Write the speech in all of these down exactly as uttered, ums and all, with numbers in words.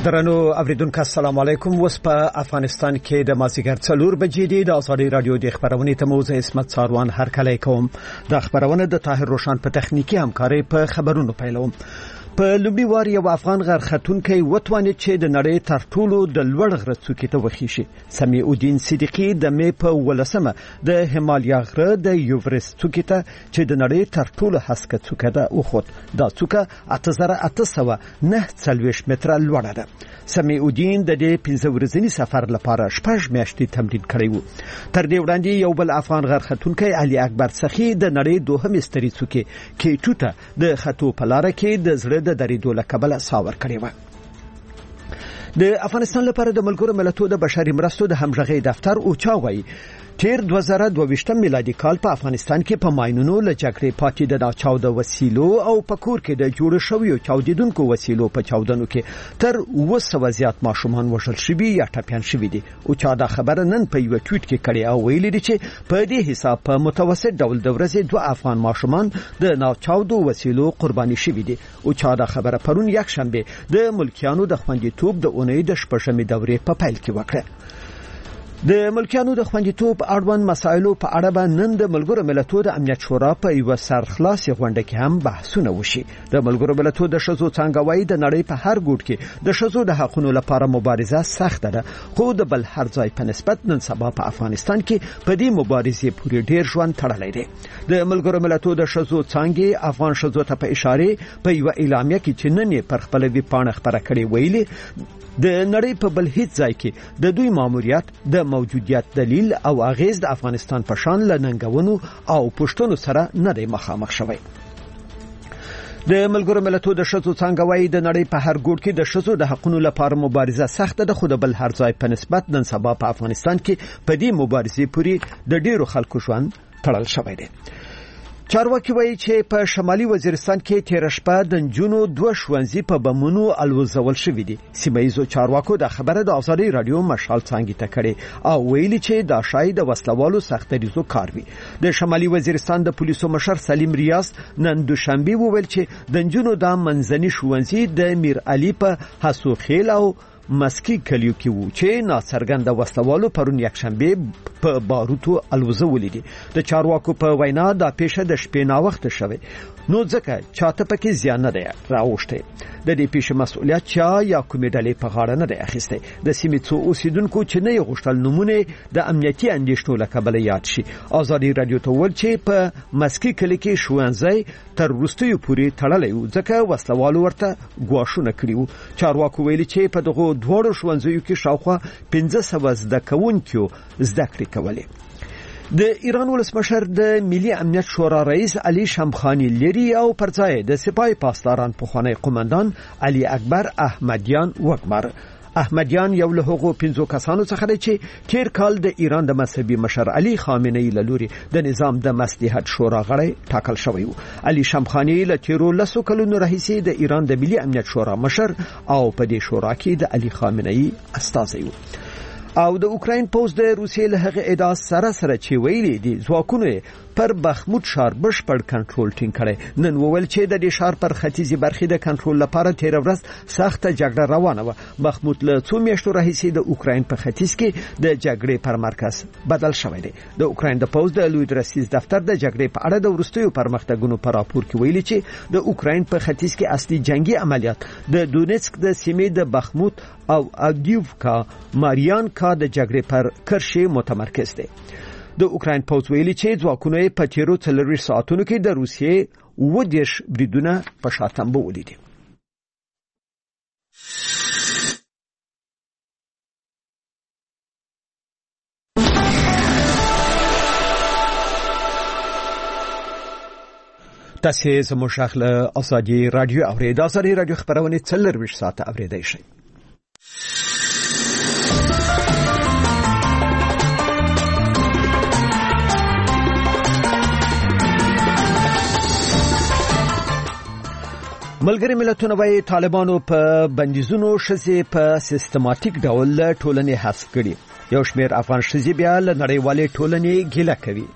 درنو اوریدونکو السلام علیکم. وس په افغانستان کې د مازیګر څلور بجې دی. د ازادي رادیو د خبرونې ته موزه اسمت ساروان هر کله کوم. د خبرونه د طاهر روشن په تخنیکی همکاري په خبرونو پیلوم. په لومړي وار یو افغان غرختونکي وتوانه چې د نړۍ تر ټولو د لوړ غره څوکې ته وخیشي. سمیع الدین صدیقی د مې په ولسمه د هیمالیا غره د یوورست څوکې ته چې د نړۍ تر ټولو هسکه څوکه ده وخوت. دا څوکه اته زره اته سوه نه څلوېښت متره لوړه ده. سمیع الدین د دې پنځه ورځني سفر لپاره شپږ میاشتې تمرین کړی و. تر دې وړاندې یو بل افغان غرختونکي علي اکبر سخی د نړۍ دوهمې سترې څوکې کې ټوټه د خطو په لار کې د زړه د درېدو له کبله ساور کړی و. د افغانستان لپاره د ملګرو ملتونو د بشري مرستو د همغږي دفتر اوچا وایي تیر دوه زره دوه ویشتم میلادي کال په افغانستان کې په ماینونو له جګړې پاتې د ناچاو د وسیلو او په کور کې د جوړ شویو چاودیدونکو وسیلو په چاودنو کې تر اوه سوه زیات ماشومان وژل شوي یا ټپیان شوي دي. اوچا دا خبره نن په یو ټویټ کې کړې او ویلي دي چې په دې حساب په متوسط ډول د ورځې دوه افغان ماشومان د ناچاودو وسیلو قرباني شوي دي. اوچا دا خبره پرون یک شنبه د ملکیانو د خوندیتوب د اونۍ د شپږمې دورې په پیل کې وکړه. د ملکیانو د خوندیتوب اړوند مسایلو په اړه به نن د ملګرو ملتونو د امنیت شورا په یو سرخلاصي غونډه کې هم بحثونه وشي. د ملګرو ملتونو د ښځو څنګه وایي د نړۍ په هر ګوټ کې د ښځو د حقوقو لپاره مبارزه سخته ده، خو د بل هر ځای په نسبت نن سبا په افغانستان کې په دې مبارزې پورې ډیر ژوند تړلی دی. د ملګرو ملتونو د ښځو څنګه افغان ښځو ته په اشاره په یو اعلامیه کې چې نن پر خپل وی پاڼه خبره کړې ویلي د نړۍ په بل هیڅ ځای کې د دوی ماموریت د موجودیت دلیل او اغیز د افغانستان په شان لننګونو او پښتنو سره نه دی مخامخ شوی. د ملګرو ملتونو د ښځو څنګه وایي د نړۍ په هر ګوټ کې د ښځو د حقوقو لپاره مبارزه سخته ده، خو د بل هر ځای په نسبت نن سبا په افغانستان کې په دې مبارزې پورې د ډیرو خلکو ژوند تړل شوی دی. چارواکي وایي چې په شمالي وزیرستان کې تیر شپه د نجونو دوه ښوونځي په بمونو الوزول شوي دي. سیمه ییزو چارواکو د خبره د ازادي رادیو مشال څنګه ته کړي او ویلي چې دا شاید د وسلوالو سختریزو کار وي. د شمالي وزیرستان د پولیسو مشر سلیم ریاض نن دوشنبه وویل چې د نجونو د منځني ښوونځي د میر علي په حسوخیل او مسکی کلیو کې وو چې ناڅرګنده وسلوالو پرون یک شنبه په باروتو الوزولې دي. د چارواکو په وینا دا پیښه د شپې نا وخت شوه، نو ځکه چاته پکې زیان نه دی راوښته. د دې پیښې مسؤلیت چا یا کومې ډلې په غاړه نه دی اخیسته. د سیمې څو اوسیدونکو چې نه غوښتل نمونه د امنیتي اندېښنو له کبله یاد شي. ازادي رادیو ته ویل چې په مسکی کلی کې ښوونځی تر وروستیو پورې تړلی و ځکه وسلوالو ورته ګواښونه کړي وو. چارواکو ویلي چې په دغه دوړو ښوونځیو کې شاوخوا پنځه سوه زده کوونکو زده کړې کولې. د ایران ولسمشر د ملي امنیت شورا رئیس علي شمخانی لري او پرځای د سپای پاسداران پخوانی قومندان علي اکبر احمدیان وګمر. احمدیان یو له هغو پنځو کسانو څخه دی چې تیر کال د ایران د مذهبي مشر علي خامنه‌ای له لوري د نظام د مصلحت شورا غړی ټاکل شوی و. علي شمخانی له تیرو لسو کلونو راهیسې د ایران د ملي امنیت شورا مشر او په دې شورا کې د علي خامنه‌ای استازی و. او د اوکراین پوز د روسیې له هغه ادعا سره سره چې ویلي دي ځواکونه پر بخمود ښار بشپړ کنټرول ټینګ کړي. نن وویل چې د دې ښار پر ختیځي برخې د کنټرول لپاره تیر ورځ سخته جګړه روانه و. بخمود له څو میاشتو راهیسې د اوکراین په ختیځ کې د جګړې پر مرکز بدل شوی دی. د اوکراین د پوز د لوی درسیز دفتر د جګړې په اړه د وروستیو پرمختګونو پر راپور کې ویلي چې د اوکراین په ختیځ کې اصلي جنگي عملیات د دونیتسک د سیمې د بخمود او اګدیوفکا ماریانکا د جګړې پر کرښې متمرکز دي. د اوکراین پوز ویلي چې ځواکونه په تیرو څلوېښتو ساعتونو کې د روسیې اووه دېرش بریدونه په شاتمبه ولیدي. تاسې زموږ غږ له ازادي رادیو اورئ. د ازادي رادیو خبرونه څلورویشت ساعته اورېدای شئ. ملګری ملتونه وايي طالبانو په بندیزونو ښځې په سیستماتیک ډول ټولنې حذف کړي. یو شمېر افغان ښځې بیا له نړیوالې ټولنې ګیله کوي.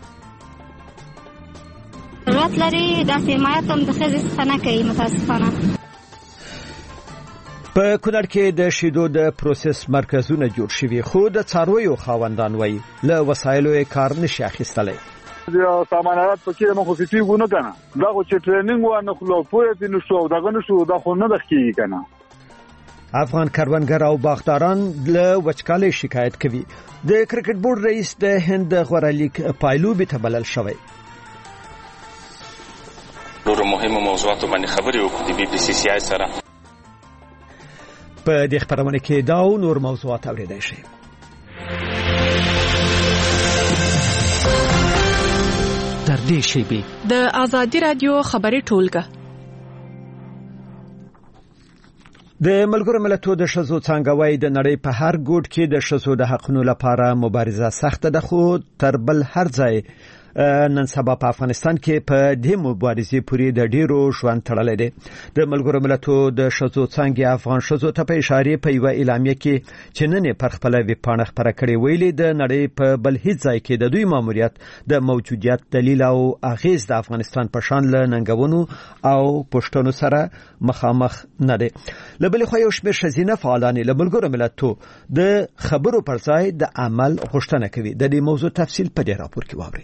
ضرورت لري د حمایت هم د ښځې څخه نه کوي متاسفانه. په کونړ کې د شیدو د پروسس مرکزونه جوړ شوي خو د څارویو خاوندان وایي له وسایلو کار نشي اخیستلی. د سامانات پکې مخ خصيصي ونه کنه دا خو چې ټریننګ و نه خلو پوهه دي نو شو دغه نشو دا خو نه دخیږي کنه. افغان کروندګر او باغداران له وچکالۍ شکایت کوي. د کرکټ بورډ رئیس د هند غوره لیگ پایلوبي ته بلل شوی. ډېر مهمه موضوعات باندې خبرې وکړې د بي بي سي سي آی سره. په دې خبرونه کې دا او نور موضوعات اوریدای شي. در دې شی د آزادی رادیو خبري ټولګه د ملګرو ملتونو د شذو څنګهوي د نړۍ په هر ګوټ کې د شذو د حقونو لپاره مبارزه سخت ده خو تر بل هر ځای نن سبا په افغانستان کې په دې مبارزې پورې د ډیرو ژوند تړلې ده. د ملګرو ملتونو د شذو څنګه افغان شذو ته په اشاره په یو اعلامیه کې چې نن پر خپل ویبپاڼه خبره کړې ویلي د نړۍ په بل هیڅ ځای کې د دوی ماموریت د موجودیت دلیل او اغیز د افغانستان په شان له ننګونو او پښتنو سره مخامخ نه ده. لبل خو یو شمېر شزینه فعالان له ملګرو ملتونو د خبرو پر ځای د عمل غوښتنه کوي. د دې موضوع تفصیل په دې راپور کې واورئ.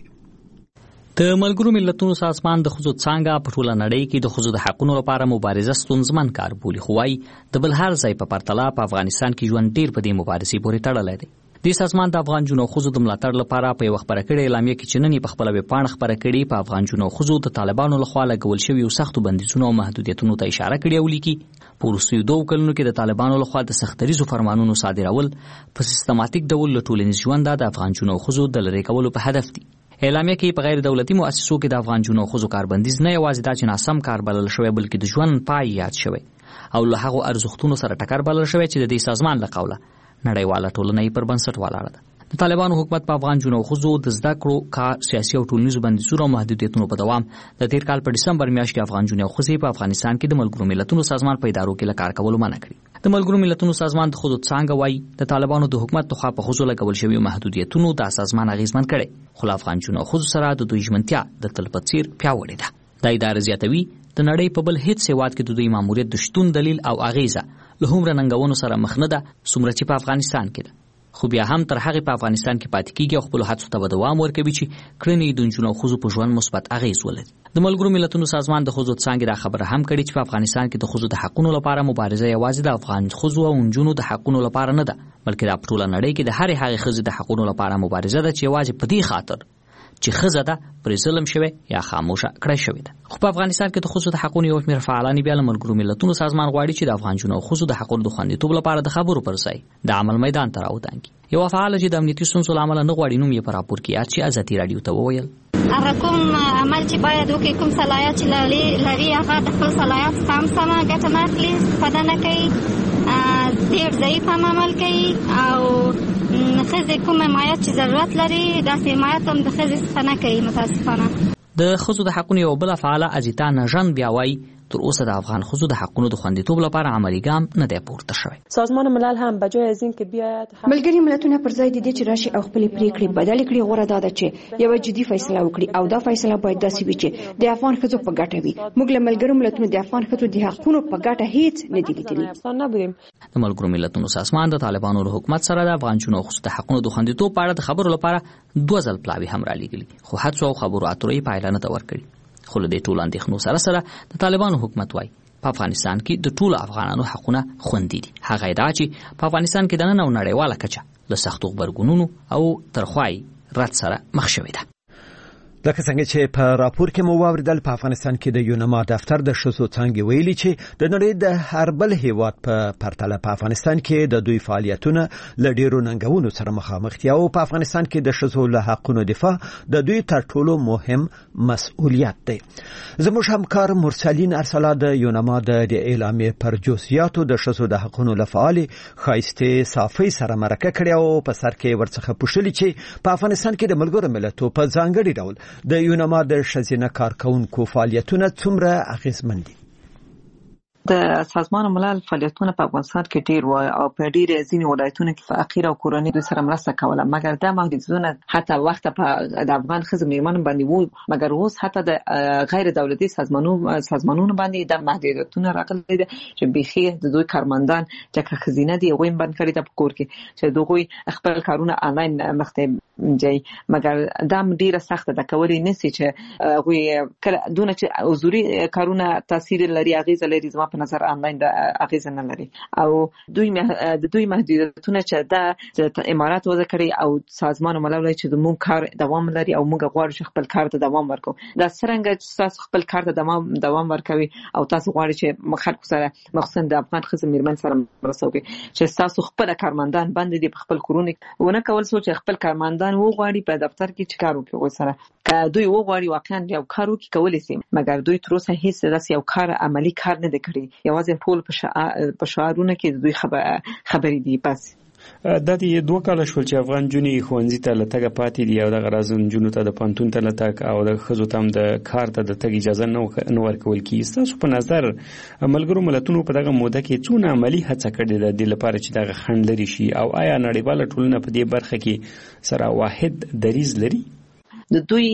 د ملګرو ملتونو سازمان د ښځو څنګه په ټوله نړۍ کې د ښځو د حقونو لپاره مبارزه ستونزمن کار بولي خو وايي د بل هر ځای په پرتله په افغانستان کې ژوند ډیر په دې مبارزې پورې تړلی دی. د سازمان د افغان جنو ښځو د ملاتړ لپاره په یو خبره کړې اعلامیه کې چې نن په خپل ویبپاڼه خبره کړې په افغان جنو ښځو د طالبانو لخوا لګول شوی او سختو بندیزونو او محدودیتونو ته اشاره کړې او لیکي په وروستیو دوه کلونو کې د طالبانو لخوا د سختریزو فرمانونو صادرول په سیستماتیک ډول له ټولنیز ژوند د افغان جنو ښځو د لری کولو په هدف دي. اعلامیه کې په غیر دولتي مؤسسو کې د افغان جنو ښځو کاربندیز نه یوازې دا چې ناسم کار بلل شوی بلکې د ژوند پای یاد شوی او له هغو ارزښتونو سره ټکر بلل شوی چې د دې سازمان له قوله نړیواله ټولنه یې پر بنسټ ولاړه ده. د طالبانو حکومت په افغان جنو ښځو د زده کړو کار سیاسي او ټولنیزو بندیزونو او محدودیتونو په دوام د تیر کال په ډسمبر میاشت کې افغان جنو ښځې په افغانستان کې د ملګرو ملتونو سازمان په ادارو کې له کار کولو منع کړي. د ملګرو ملتونو سازمان د ښځو څنګه وایي د طالبانو د حکومت لخوا په ښځو لګول شوي محدودیتونو د سازمان اغیزمن کړي خو افغان جنو ښځو سره د دوی ژمنتیا د تل په څیر پیاوړې ده. دا اداره زیاتوي د نړۍ په بل هیڅ هیواد کې د دوی ماموریت د شتون دلیل او اغیزه له هومره ننګونو سره مخ نه ده څومره چې په افغانستان کې ده. خو بیا هم تر هغه په افغانستان کې پاتې کیږي او خپل هڅو ته دوام ورکوي چې کړنې د جنو ښځو په ژوند مثبت اغیز ولري. د ملګرو ملتونو سازمان د ښځو څنګه دا خبره هم کړې چې په افغانستان کې د ښځو د حقونو لپاره مبارزه یوازې د افغان ښځو او نجونو د حقونو لپاره نه ده بلکې د ټوله نړۍ کې د هر هغه ښځې د حقونو لپاره مبارزه ده چې یوازې په دې خاطر چې ښځه ده پر ظلم شوی یا خاموشه کړی شوی ده. خو په افغانستان کې د ښځو د حقونو یو شمېر فعالان بیا له ملګرو ملتونو سازمان غواړي چې د افغان جنو ښځو د حقونو د خوندیتوب لپاره د خبرو پر ځای د عمل میدان ته راودانګي. یو فعال چې د امنیتي ستونزو له امله نه غواړي نوم یې په راپور کې یاد شي ازادي رادیو ته وویل هغه کوم عمل چې باید وکړي کوم صلاحیت چې لري هغه د خپل صلاحیت څخه هم سمه ګټه نه اخلي استفاده نه کوي ډېر ضعیف هم عمل کوي او ښځې کوم حمایت چې ضرورت لري داسې حمایت هم د ښځې څخه نه کوي متاسفانه. د ښځو د حقونو یو بله فعاله اجیتا نژن بیا وایي تر اوسه د افغان ښځو د حقونو د خوندیتوب لپاره عملي ګام نه دی پورته شوی. سازمان ملل هم بجای از این که بیاید ملګري ملتونه پر ځای د دې چې راشي او خپل پریکړې بدل کړي غوړه ده چې یو جدي فیصله وکړي او دا فیصله باید داسې وي چې د افغان ښځو په ګټه وي. موږ له ملګرو ملتونو د افغان ښځو د حقونو په ګټه هیڅ نه دي لیدلي. د ملګرو ملتونو سازمان د طالبانو له حکومت سره د افغان جنو ښځو د حقونو د خوندیتوب په اړه د خبرو لپاره دوه ځل پلاوي هم رالیږلي خو هڅو او خبرو اترو یې پایله نه ده ورکړې. خو له دې ټولو اندېښنو سره سره د طالبانو حکومت وایي په افغانستان کې د ټولو افغانانو حقونه خوندي دي. هغه دا چې په افغانستان کې د نن او نړیواله کچه له سختو غبرګونونو او ترخوای رد سره مخ شوې ده. لکه څنګه چې په راپور کې مو واوریدل په افغانستان کې د یونما دفتر د ښځو څنګه ویلي چې د نړۍ د هر بل هیواد په پرتله په افغانستان کې د دوی فعالیتونه له ډیرو ننګونو سره مخامخ دي او په افغانستان کې د ښځو له حقونو دفاع د دوی تر ټولو مهم مسؤلیت دی. زموږ همکار مرسلین ارسلا د یونما د اعلامیې پر جزئیاتو د ښځو د حقونو لپاره خایسته صافي سره مرکه کړې او په سر کې ورڅخه پوښتنه چې په افغانستان کې د ملګرو ملتونو په ځانګړي ډول د یونما د ښځینه کارکونکو فعالیتونه څومره اغیزمن دي. د سازمان ملل فعالیتونه په افغانستان کې ډیر و او په ډیر ځینې ولایتونو کې فقیر او کورنۍ دوی سره مرسته کوله، مګر دا محدودیتونه حتی وخت په د افغان ښځو میرمنو باندې وو، مګر اوس حتی د غیر دولتي سازمانونو سازمانونو باندې د محدودیتونه راغلي دي چې بيخي د دوی کارمندان چې خزینه دي هغوی بند کړي د کور کې چې دوی خپل کارونه آنلاین مخته جاي، مګر دا ډیره سخته ده کولی نسی چې هغوی کله دونه چې حضوري کارونه تاثیر لري اغیزه لري، زما په نظر آنلاین د اغیزه نه لري او دوی د دوی محدودیتونه چې د امارات وضع کړي او سازمان ملل چې د مون کار دوام لري او موږ غواړو چې خپل کار ته دوام ورکړو. دا څنګه چې تاسو خپل کار ته دوام دوام ورکوي او تاسو غواړئ چې خلکو سره مخصوصا د افغان ښځو میرمن سره مرسته وکړي چې تاسو خپل کارمندان باندې په خپل کورونه ونه کول سو چې خپل کارمندان وغواړي په دفتر کې چې کار وکړي سره که دوی وغواړي واقعا یو کار وکړي کولی شي، مګر دوی تر اوسه هیڅ داسې یو کار عملی کار نه دی کړی، یوازې ټول په شعارونو کې دوی خبرې دي بس. د دې دوه کال شول چې افغان جنې خوندې ته لټګه پاتې دي او د غراز جنونو ته د پانتون ته لټک او د خزو تم د کار ته د تګ اجازه نه ورکول کیږي. تاسو په نظر ملګرو ملتونو په دغه موده کې څونه عملی هڅه کړې ده د لپاره چې دغه خنډ لري شي او آیا نړیواله ټولنه په دې برخه کې سره واحد دریز لري؟ د دوی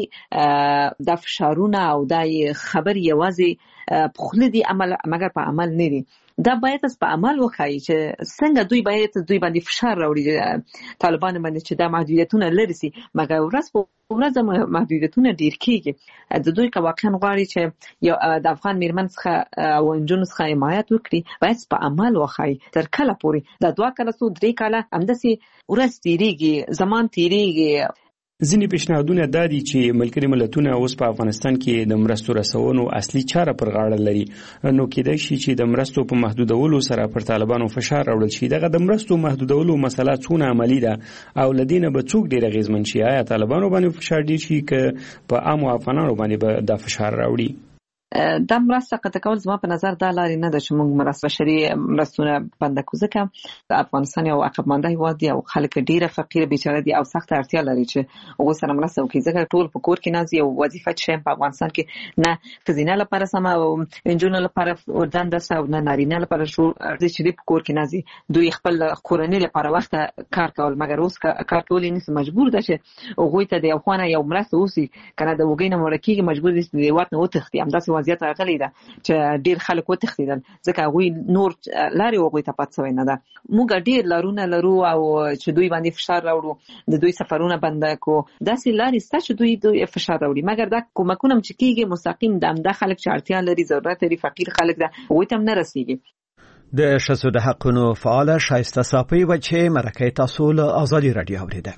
د فشارونه او د خبر یوازې په خله دي عمل مګر په عمل نه دي. دا باید اس په عمل وکړي چې څنګه دوی باید دوی باندې فشار راوړي طالبان باندې چې دا محدودیتونه لري سي، مګر ورځ په ورځ محدودیتونه ډیر کیږي. د دوی که واقعا غواړي چې یو د افغان میرمن څخه او انجونو څخه حمایت وکړي باید په عمل وکړي. تر کله پورې دا دوه کاله سو درې کاله همداسي ورځ تیریږي، زمان تیریږي. ځینې پیشنهادونه دا دي چې ملګري ملتونه اوس په افغانستان کې د مرستو رسونو اصلي چاره پر غاړه لري، نو کېدای شي چې د مرستو په محدودولو سره پر طالبانو فشار راوړل شي. دغه د مرستو محدودولو مسله څونه عملی ده او لدینه به څوک ډیر اغیزمن شي؟ آیا طالبانو باندې فشار ډیر شي که په عام افغانانو باندې به دا فشار راوړي؟ دا مرسته قطع کول زما په نظر دا لاري نه ده چې موږ مرسته بشري مرستونه بند کړو، ځکه د افغانستان یو عقب مانده هیواد دی او خلک ډیره فقیر بیچاره دي او سخت اړتیا لري چې هغه سره مرسته وکړي، ځکه ټول په کور کې نازي او وظیفه چې په افغانستان کې نه خزینه لپاره سم او انجونو لپاره وردان د ساو نه نارینه لپاره شو ارزښت چې په کور کې نازي، دوی خپل کورنۍ لپاره وخت کار کول، مګر اوس کار کول نه مجبور ده چې هغه ته د یو خوانه یو مرسته وسی کنه د وګینه مرکیږي مجبور دي چې وات نه وتختی همداسې وضعیت راغلی ده چې ډیر خلک وتښتیدل ځکه هغوی نور لارې هغوی ته پات شوی نه ده. موږ ډیر لارونه لرو او چې دوی باندې فشار راوړو، د دوی سفرونه بند کړو، داسې لارې شته چې دوی دوی فشار راوړي، مګر دا کومکونه چې کیږي مستقیم د همدا خلک چې اړتیا لري ضرورت لري فقیر خلک ده هغوی ته هم نه رسیږي. د ښځو د حقونو فعاله شایسته صافی و چې مرکه تاسو له آزادي رادیو اوریده.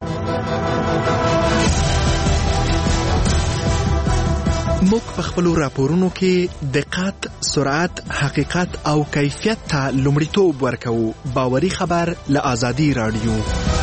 موږ په خپل راپورونو کې دقت، سرعت، حقیقت او کیفیت ته لومړیتوب ورکوو. باوري خبر له آزادي رادیو.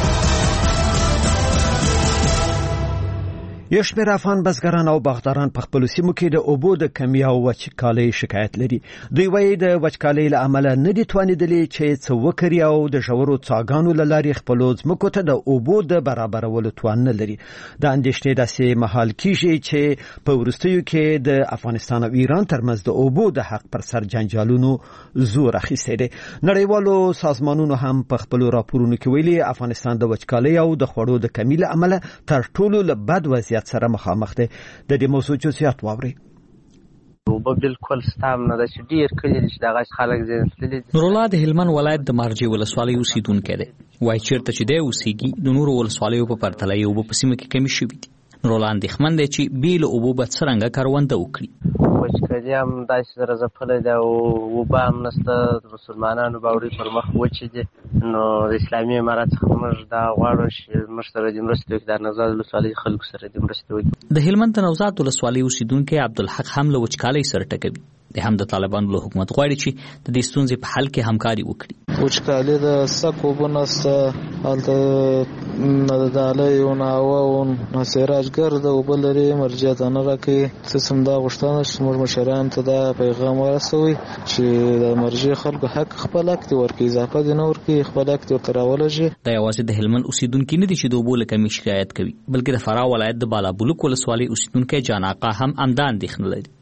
یو شمېر افغان بزګران او باغداران په خپلو سیمو کې د اوبو د کمۍ او وچکالۍ شکایت لري. دوی وایي د وچکالۍ له امله نه دي توانېدلي چې څه وکړي او د ژورو څاګانو له لارې خپلو ځمکو ته د اوبو د برابرولو توان نه لري. د اندېښنې داسې مهال کېږي چې په وروستیو کې د افغانستان او ایران ترمنځ د اوبو د حق پر سر جنجالونو زور اخیستی دی. نړیوالو سازمانونو هم په خپلو راپورونو کې ویلي افغانستان د وچکالۍ او د خوړو د کمۍ له امله تر ټولو له بد وضعیت سره مخامخ دی. د دې موضوع جزئیات واورئ. اوبه بالکل ستام نه ده چې ډیر کلی چې دغه خلک زیاتلي. نورالله د هلمند ولایت د مارجې ولسوالۍ اوسیدونکی دی. وایي چېرته چې دی اوسیږي د نورو ولسوالیو په پرتله یې اوبه په سیمه کې کمې شوي دي. نورالله اندېښمن دی چې بې له اوبو به څرنګه کرونده وکړي. وچکالي هم داسې سره ځپلی ده او اوبه هم نشته، د مسلمانانو باوري پر مخ وچې دي، نو د اسلامي امارت څخه موږ دا غواړو چې موږ سره دې مرستې وکړي، د نوزاد ولسوالۍ خلکو سره دې مرستې وکړي. د هلمند د نوزاد ولسوالۍ اوسیدونکی عبدالحق هم له وچکالۍ سره ټکوي. د هم د طالبانو له حکومت غواړي چې د دې ستونزې په حل کې همکاري وکړي. وچکالي د سک اوبه نشته، هلته نه د دالۍ و نه هوا و نه سیراجګر د اوبه لري، مرجع ته نه راکوي. سیسم دا غوښتنه چې زموږ مشرانو ته دا پیغام ورسوي چې د مرجع خلکو حق خپل حق دې ورکړي، اضافه دې نه ورکړي، خپل حق دې ورته راولږي. دا یوازې د هلمند اوسیدونکي نه دي چې د اوبو له کمۍ شکایت کوي، بلکې د فراه ولایت د بالابلوک ولسوالۍ اوسیدونکی جان آقا هم همدا اندېښنه لري.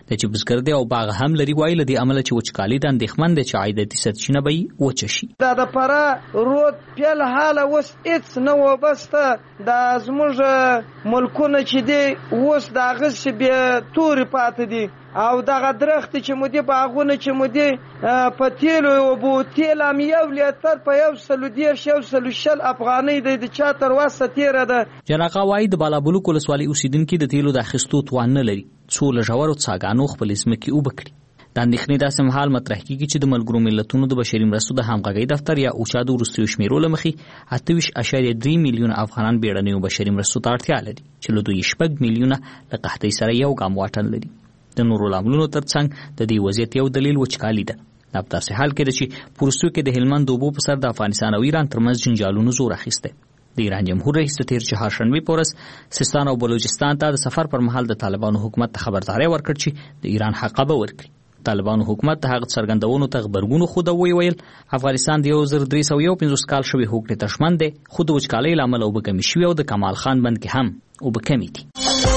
د چې بزګر دی او باغ هم لري وایي له دې امله چې وچکالي د اندېښمن دی چې عایداتي سرچینه به یې وچه شي. دا د فراه رود پیل حاله اوس هېڅ نه وبسته، دا زموږ ملکونه چې دی اوس د هغسې بې تورې پاتې دي او دغه درخت چې مو دي باغونه چې مو دي په تیلو اوبو تیل هم یو لیتر په یو سلو دېرش یو سلو شل افغانۍ دی د چا تر وسه تېره ده. جناقا وایي د بالابلوک ولسوالۍ اوسېدونکي د تیلو د اخیستو توان نه لري څو له ژورو څاګانو خپلې ځمکې اوبه کړي. د اندېښنې داسې مهال مطرح کېږي چې د ملګرو ملتونو د بشري مرستو د همغږۍ دفتر یا اوچا د وروستیو شمیرو له مخې اته ویشت اعشاریه درې میلیونه افغانان بیړنیو بشري مرستو ته اړتیا لري چې له دوی شپږ میلیونه له قحطۍ سره یو ګام واټن لري. د نورو لاملونو ترڅنګ د دې وضعیت یو دلیل وچکالي ده. دا په داسې حال کې ده چې په وروستیو کې د هلمند د اوبو په سر د افغانستان او ایران ترمنځ جنجالونو زور اخیستی. د ایران جمهور رئیس د تیر چهارشنبې په ورځ سیستان او بلوچستان ته د سفر پر مهال د طالبانو حکومت ته خبرداری ورکړ چې د ایران حق به ورکړي. طالبانو حکومت ته هغه څرګندونو ته غبرګون خوده وی ویل افغانستان د یو زر درې سوه یو پنځوس کال شوی هوکړې ته ژمن دی، خو د وچکالۍ له امله اوبه کمې شوې او د کمال خان بند کې هم اوبه کمې دي.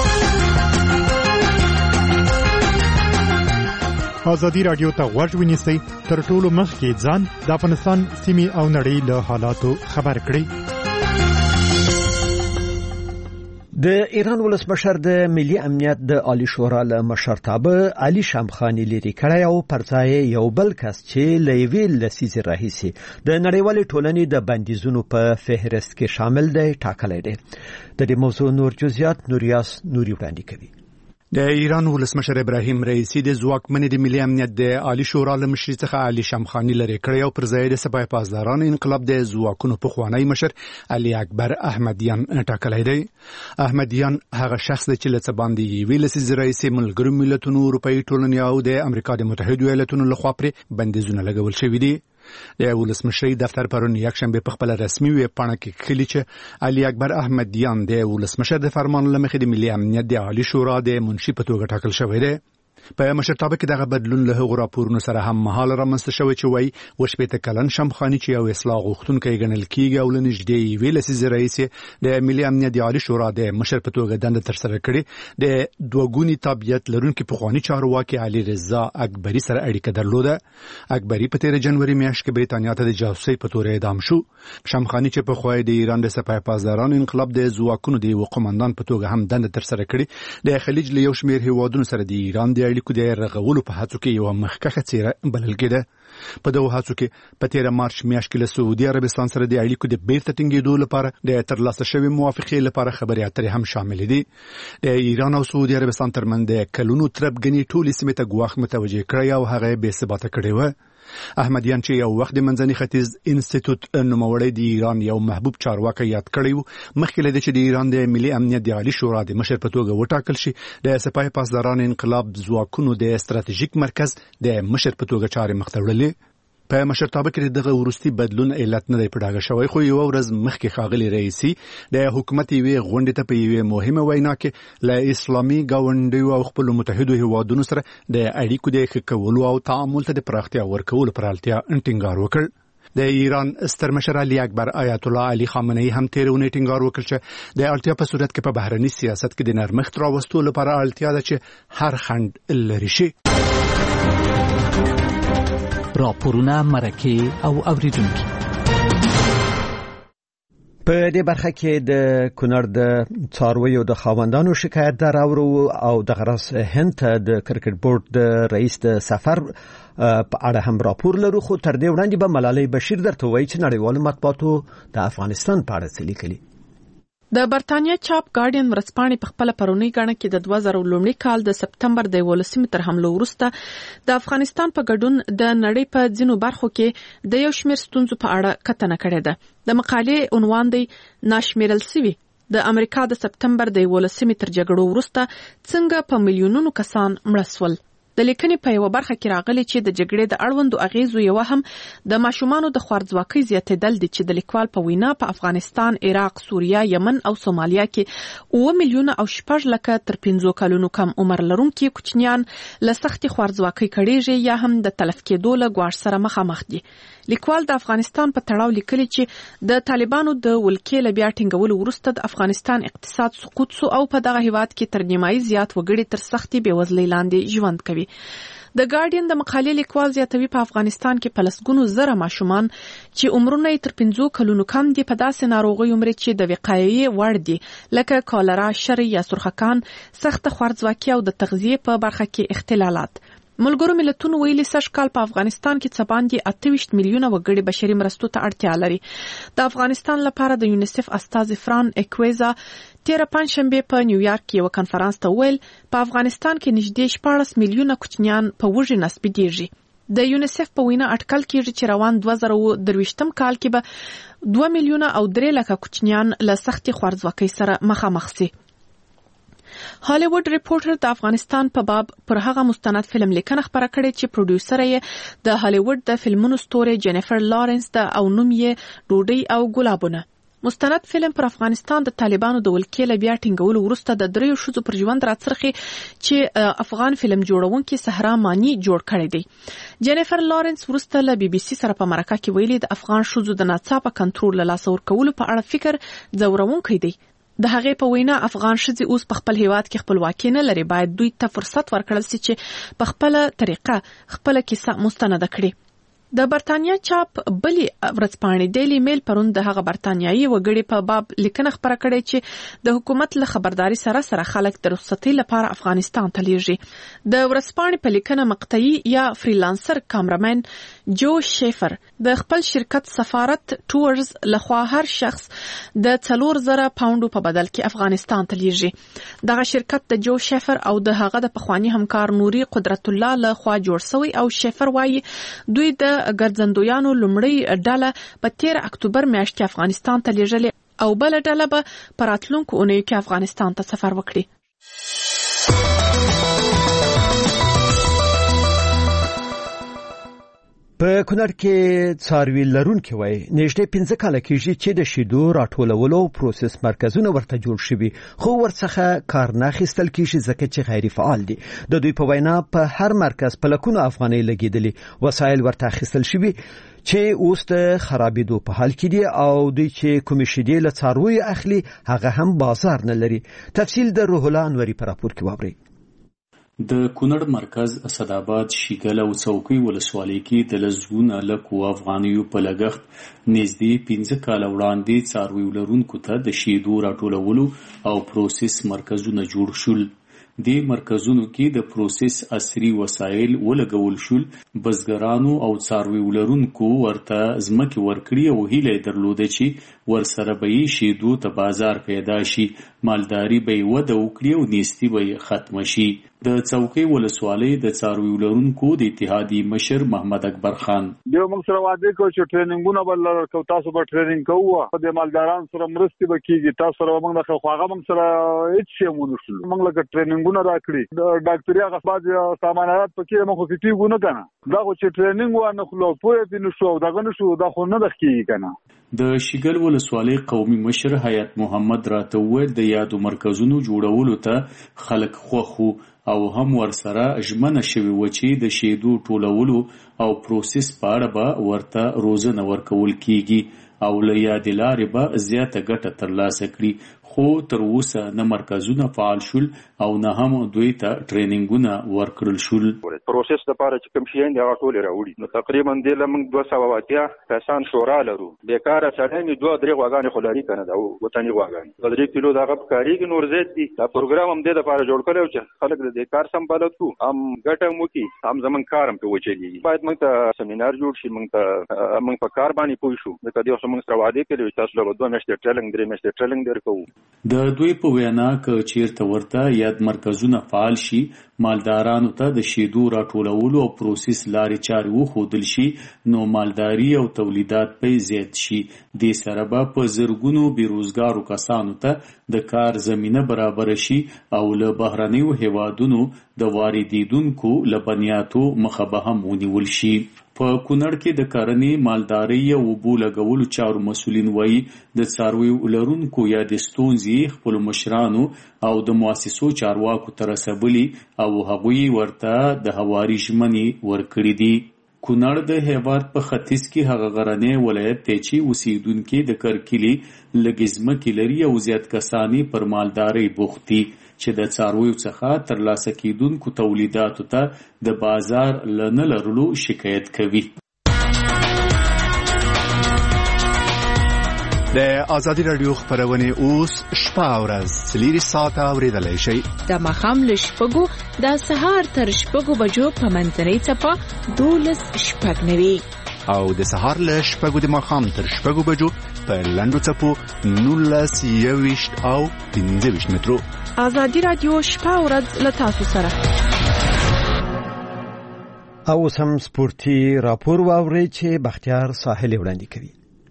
ازادي راډیو ته غوږ ونیسئ، تر ټولو مخکې ځان د افغانستان سیمې او نړۍ له حالاتو خبر کړئ. د ایران ولسمشر د ملي امنیت د عالی شورا له مشرتابه علي شامخانی لري کړی او پر ځای یو بل کس چې له یوې لسیزې راهیسې د نړیوالې ټولنې د بندیزونو په فهرست کې شامل دی ټاکلی دی. د دې موضوع نور جزئیات نوریاس نوري وړاندې کوي. د ایران ولسمشر ابراهیم رئیسی د ځواکمنې د ملي امنیت د عالی شورا له مشري څخه علي شامخانی لري کړی او پر ځای د سپاه پاسداران انقلاب د ځواکونو پخوانی مشر علي اکبر احمدیان ټاکلی دی. احمدیان هغه شخص دی چې له څه باندې یوې لسیزې راهیسې ملګرو ملتونو، اروپایي ټولنې او د امریکا د متحدو ایالاتونو لخوا پرې بندیزونه لګول شوي دي. د ولسمشر دفتر پرون یکشنبه په خپل رسمي ویب پاڼه کې کلی چې علي اکبر احمدیان د ولسمشر د فرمان لمخې د ملي امنیت د عالی شورا د منشي په توګه ټاکل شوی دی. په مشرتابه کې دغه بدلون له هغو راپورونو سره هم مهال رامنځته شوی چې وایي وشپېته کلن شامخانی چې یو اصلاح غوښتونکی ګڼل کېږي او له نږدې یوې لسیزې راهیسې د ملي امنیت د عالی شورا د مشر په توګه دنده ترسره کړې د دوه ګوني تابعیت لرونکي پخواني چارواکي علي رضا اکبري سره اړیکه درلوده. اکبري په تیر جنوري میاشت کې بریتانیا ته د جاسوسۍ په تور اعدام شو. شامخانی چې په خوای د ایران د سپاه پاسداران انقلاب د ځواکونو د یو قومندان په توګه هم دنده ترسره کړې د خلیج له یو شمېر هیوادونو سره د ایران د اړیکو د رغولو په هڅو کې یو مخکښه څیره بلل کېده. په دغو هڅو کې په تیر مارچ میاشت کې له سعودي عربستان سره د اړیکو د بیرته ټینګېدو لپاره د ترلاسه شوې موافقې لپاره خبرې اترې هم شامل دي. د ایران او سعودي عربستان ترمنځ د کلونو تربګنې ټولې سیمې ته ګواښ متوجه کړی او هغه بې ثباته کړی و. احمدیان چې یو وخت د منځني ختیځ انسټیټیوټ نوموړی د ایران یو محبوب چارواکی یاد کړی و، مخکې له دې چې د ایران د ملي امنیت د عالی شورا د مشر په توګه وټاکل شي د سپاه پاسداران انقلاب ځواکونو د ستراتیژیک مرکز د مشر په توګه چارې مخ ته وړلې. په مشرتابه کې دغه وروستي بدلون علت نه دی په ډاګه شوی، خو یو ورځ مخکې ښاغلي رئیسي د حکومت یوې غونډې ته په یوې مهمه وینا کې له اسلامي ګاونډیو او خپلو متحدو هیوادونو سره د اړیکو د ښه کولو او تعامل ته د پراختیا ورکولو پر اړتیا ټینګار وکړ. د ایران ستر مشر علي اکبر آیت الله علي خامنه‌ای هم تیر اونۍ ټینګار وکړ چې د اړتیا په صورت کې په بهرني سیاست کې د نرمښت راوستلو لپاره اړتیا ده چې هر خنډ لرې شي. راپورونه، مرکې او اوریدونکي. په دې برخه کې د کونړ د څارویو د خاوندانو شکایت در اورو او د غرس هند ته د کرکټ بورډ د رئیس د سفر په اړه هم راپور لرو، خو تر دې وړاندې به ملالۍ بشیر درته وایي چې نړیوالو مطبوعاتو د افغانستان په اړه څه لیکلي. د برتانیا چاپ ګارډین ورځپاڼې په خپل پرونی غاڼه کې د دوه زره لومړي کال د سپتمبر د ولسمې تر حمله وروسته د افغانستان په ګډون د نړۍ په ځینو برخو کې د یو شمېر ستونزو په اړه کتنه کړې ده. د مقالې عنوان دی ناشمیرل سوي د امریکا د سپتمبر د ولسمې تر جګړو وروسته څنګه په میلیونونو کسان مړه شول. د لیکنې په یو برخه کې راغلي چې د جګړې د اړوندو اغیزو یو هم د ماشومانو د خوارځواکۍ زیاتېدل دي چې د لیکوال په وینا په افغانستان، عراق، سوریه، یمن او سومالیا کې اوه میلیونه او شپږ لکه تر پنځو کلونو کم عمر لرونکي کوچنیان له سختې خوارځواکۍ کړېږي یا هم د تلف کېدو له ګواښ سره مخامخ دي. لیکوال د افغانستان په تړاو لیکلي چې د طالبانو د ولکې له بیا ټینګولو وروسته د افغانستان اقتصاد سقوط سو او په دغه هیواد کې تر نیمایي زیات وګړي تر سختي بېوزلۍ لاندې ژوند کوي. د ګارډین د مقالې لیکوال زیاتوي په افغانستان کې په لسګونو زره ماشومان چې عمرونه یې تر پنځو کلونو کم دي په داسې ناروغیو مري چې د وقایې وړ دي لکه کالرا، شری یا سرخکان، سخت خوارځواکي او د تغذیې په برخه کې اختلالات. ملګرو ملتونو ویلي سږ کال په افغانستان کې څه باندې اته ویشت میلیونه وګړي بشري مرستو ته اړتیا لري. د افغانستان لپاره د یونیسف استازي فران اکویزا تیره پنځشنبه په نیویارک کې یو کنفرانس ته ویل په افغانستان کې نږدې شپاړس میلیونه کوچنیان په وږي نسبي ديږي. د یونیسف په وینا اټکل کیږي چې روان دوه زره او درویشتم کال کې به دوه میلیونه او درې لکه کوچنیان له سختي خوارځواکۍ سره مخامخ شي. هالیوډ ریپورټر د افغانستان په باب پر هغه مستند فلم لیکنه خبره کړې چې پروډوسر یې د هالیوډ د فلمونو ستوري جینیفر لارنس د او نوم یې ډوډۍ او ګلابونه. مستند فلم پر افغانستان د طالبانو د ولکې له بیا ټینګولو وروسته د دریو ښځو پر ژوند راڅرخي چې افغان فلم جوړونکي صحرا مانی جوړ کړی دی. جینیفر لارنس وروسته له بي بي سي سره په مرکه کې ویلي د افغان ښځو د ناڅاپه کنټرول له لاسه ورکولو په اړه فکر ځورونکی دی. د هغې په وینا افغان ښځې اوس په خپل هیواد کې خپلواکي نه لري، باید دوی ته فرصت ورکړل شي چې په خپل طریقه خپل کیسه مستند کړي. د برتانیا چاپ بلی ورځپاڼې ډیلی میل پرون د هغه برتانیایي وګړي په باب لیکنه خبره کړې چې د حکومت له خبرداري سره سره خلک د رخصتۍ لپاره افغانستان ته لیږي. د ورځپاڼې په لیکنه مقطعي یا فریلانسر کامرمن جو شیفر د خپل شرکت سفارت ټورز لخوا هر شخص د څلور زره پاونډو په بدل کې افغانستان ته لیږي. دغه شرکت د جو شیفر او د هغه د پخوانی همکار نوري قدرت الله لخوا جوړ شوی او شیفر وایي دوی د ګرځندویانو لومړی ډله په تیر اکتوبر میاشت کې افغانستان ته لیږلې او بل ډله به په راتلونکو اونیو کې افغانستان ته سفر وکړي. په کونړ کې څاروي لرونکي وای نږدې پنځه کاله کېږي چې د شیدو راټولولو پروسس مرکزونه ورته جوړ شوي خو ورڅخه کار نه اخیستل کېږي ځکه چې غیر فعال دي. د دوی په وینا په هر مرکز په لکونو افغانۍ لګېدلي، وسایل ورته اخیستل شوي چې اوس د خرابېدو په حال کې دي او دوی چې کومې شیدې له څارویو اخلي هغه هم بازار نه لري. تفصیل د روح الله انوري په راپور کې واورئ. د کونړ مرکز اسداباد شیګل او څوکۍ ولسوالۍ کې د لزګونه لکو افغانیو په لګښت نږدې پنځه کاله وړاندې څارویو لرونکو ته د شیدو راټولولو او پروسس مرکزونه جوړ شول. د مرکزونو کې د پروسس عصري وسایل ولګول شول. بزګرانو او څارویو لرونکو ورته ځمکې ورکړي او هیله درلوده چې ورسره به یې شیدو ته بازار پیدا شي، مالداري به یې وده وکړي او نیستي به یې ختمه شي. د څوکۍ ولسوالۍ د څارویو لرونکو د اتحادیې مشر محمد اکبر خان یو موږ سره وعده کوي چې ټریننګونه به لرو، تاسو به ټریننګ کوو، د مالدارانو سره مرستې به کیږي، تاسو سره موږ نه خو هغه موږ سره هیڅ شی مونږ شول. موږ لکه ټریننګونه راکړي د ډاکټري هغه بعض سامانات پکې موږ خو کیږو نه کنه دا چې ټریننګ و نه خلو پوهه دي نو شو دغه نشو دا خو نه دخکیږي کنه. د شیګل ولسوالۍ قومي مشر حیات محمد راته وویل د یادو مرکزونو جوړولو ته خلک خوښو او هم ورسره ژمنه شوی و چې د شیدو ټولولو او پروسس په اړه به ورته روزنه ورکول کیږي او له یادې لارې به زیاته ګټه ترلاسه کړي. خو تر اوسه نه مرکزونه فعال شول او نه هم دوی ته ټریننګونه ورکړل شول. پروسس لپاره چې کوم شي دی هغه ټول راوړي نو تقریبا د لمن دوه سوه اتیا کسان شورا لرو. بیکاره سړی نه دوه درې غواګانې خلاري کنه دا وطني غواګانې درې کیلو دغه کاریږي نور زیات دي. دا پروګرام هم د لپاره جوړ کړو چې خلک د کار سم بلد کو هم ګټه مو کی هم زمون کارم په وچېږي. باید موږ ته سیمینار جوړ شي، موږ ته موږ په کار باندې پوه شو. د کدي اوس موږ سره وعده کړو تاسو له دوه میاشتې ټریننګ درې میاشتې ټریننګ درکو. د دوی په وینا ک چیرته ورته یاد مرکزونه فعال شي، مالدارانو ته د شیدو راټولولو او پروسس لارې چارې وښودل شي نو مالداري او تولیدات به زیات شي. د سره به په زرګونو بیروزګارو کسانو ته د کار زمینه برابر شي او له بهرنیو هیوادونو د واردیدونکو لبنیاتو مخه به هم ونیول شي. په کونړ کې د کرنې، مالدارۍ او اوبو لګولو چارو مسؤلین وایي د څارویو لرونکو یا د ستونزې خپل مشرانو او د مؤسسو چارواکو ته رسولي او هغوی ورته د هواري ژمنې ورکړي دي. کونړ د هیواد په ختیځ کې هغه غرنی ولایت دی چې اوسیدونکي د کرکلي لږې ځمکې لري او زیات کسانې پر مالدارۍ بوخت دي چې د څارویو څخه ترلاسه کیدونکو تولیداتو ته د بازار له نه لرلو شکایت کوي. د ازادي رادیو خبرونه اوس شپه او ورځ څلور ساعته اوریدلای شئ. د ماښام له شپږو د سهار تر شپږو بجو په منځنۍ څپه دولس شپږ نوي او د سهار له شپږو د ماښام تر شپږو بجو په لنډو څپو نولس یوویشت او پنځه ویشت مترو. ازادي رادیو شپه او ورځ له تاسو سره. او سم سپورتي راپور واوري چې بختیار ساحل وړاندې کوي.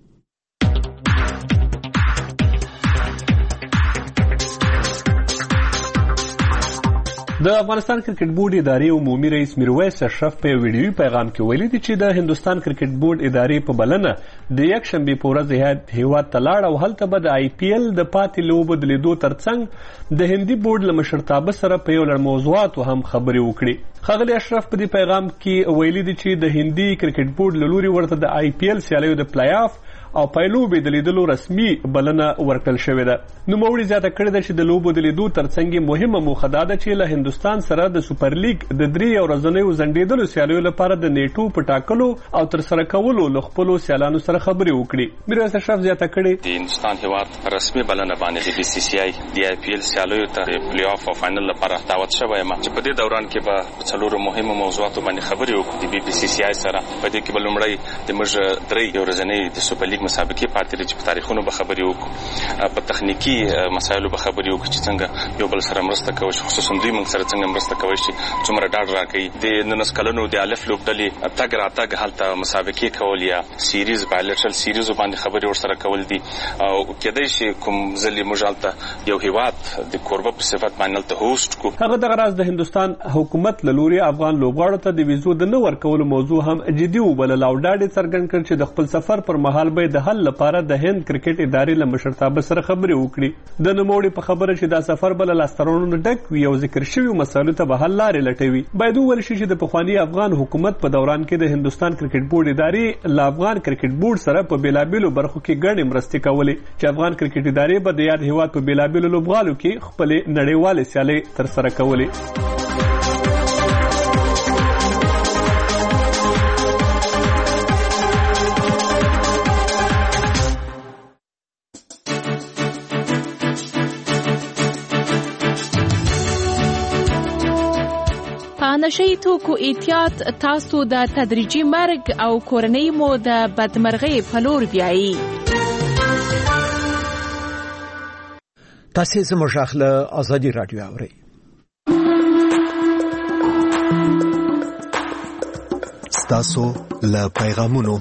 د افغانستان کرکټ بورډ ادارې عمومي رئیس میرویس اشرف په ویډیوي پیغام کې ویلي دي چې د هندستان کرکټ بورډ ادارې په بلنه د یک شنبه په ورځ هیواد ته لاړ او هلته به د آی پی ایل د پاتې لوبو د لیدو ترڅنګ د هندي بورډ له مشرتابه سره په یو لړ موضوعاتو هم خبرې وکړي. ښاغلي اشرف په دې پیغام کې ویلي دي چې د هندي کرکټ بورډ له لوري ورته د آی پی ایل سیالیو د پلی آف او پایلوبې د لیدلو رسمي بلنه ورکړل شوې ده. نوموړي زیاته کړې ده چې د لوبو د لیدو ترڅنګ مهمه موخه دا ده چې له هندستان سره د سوپر لیګ د درې ورځنیو ځنډېدلو سیالیو لپاره د نیټو په ټاکلو او ترسره کولو له خپلو سیالانو سره خبرې وکړي. میرویس اشرف زیاته کړې د هندستان هیواد رسمي بلنه باندې د بي سي سي آی د آی پی ایل سیالیو ته پلی آف او فائنل لپاره دعوت شوی یم چې په دې دوران کې به څلورو مهمو موضوعاتو باندې خبرې وکړو د بي سي سي آی سره. په دې کې به لومړی د موږ درې ورځنۍ د سوپر لیګ مسابقې پاتې لري چې په تاریخونو به خبرې وکړو، په تخنیکی مسایلو به خبرې وکړو چې څنګه یو بل سره مرسته کوي، خصوصا دوی موږ سره څنګه مرسته کوي چې څومره ډاډ راکوي. د نولس کلونو د الف لوبډلې تګ راتګ هلته مسابقې کول یا سیریز بایلټرل سیریز باندې خبرې ورسره کول دي او کېدای شي کوم ځلې موږ هلته یو هیواد د کوربه په صفت باندې هلته هوسټ کو. هغه دغه راز د هندستان حکومت له لوري افغان لوبغاړو ته د ویزو د نه ورکولو موضوع هم جدي وبلل او ډاډ یې څرګند کړ چې د خپل سفر پر مهال به د حل لپاره د هند کرکټ ادارې له مشرتابه سره خبرې وکړي. د نوموړي په خبره چې دا سفر بل لاسترونو ډک وي او ذکر شوی مسایلو ته به حل لارې لټوي. باید وویل شي چې د پخواني افغان حکومت په دوران کې د هندستان کرکټ بورډ ادارې له افغان کرکټ بورډ سره په بیلابیلو برخو کې ګڼې مرستې کولې چې افغان کرکټ ادارې به د یاد هیواد په بیلابیلو لوبغالو کې خپلې نړیوالې سیالۍ ترسره کولې. نشئی توکو احتیاط تاسو د تدریجي مرګ او کورنۍ مو د بدمرغۍ په لور بیایي. تاسو زموږ اخله ازادي رادیو اورئ. ستاسو له پیغامونو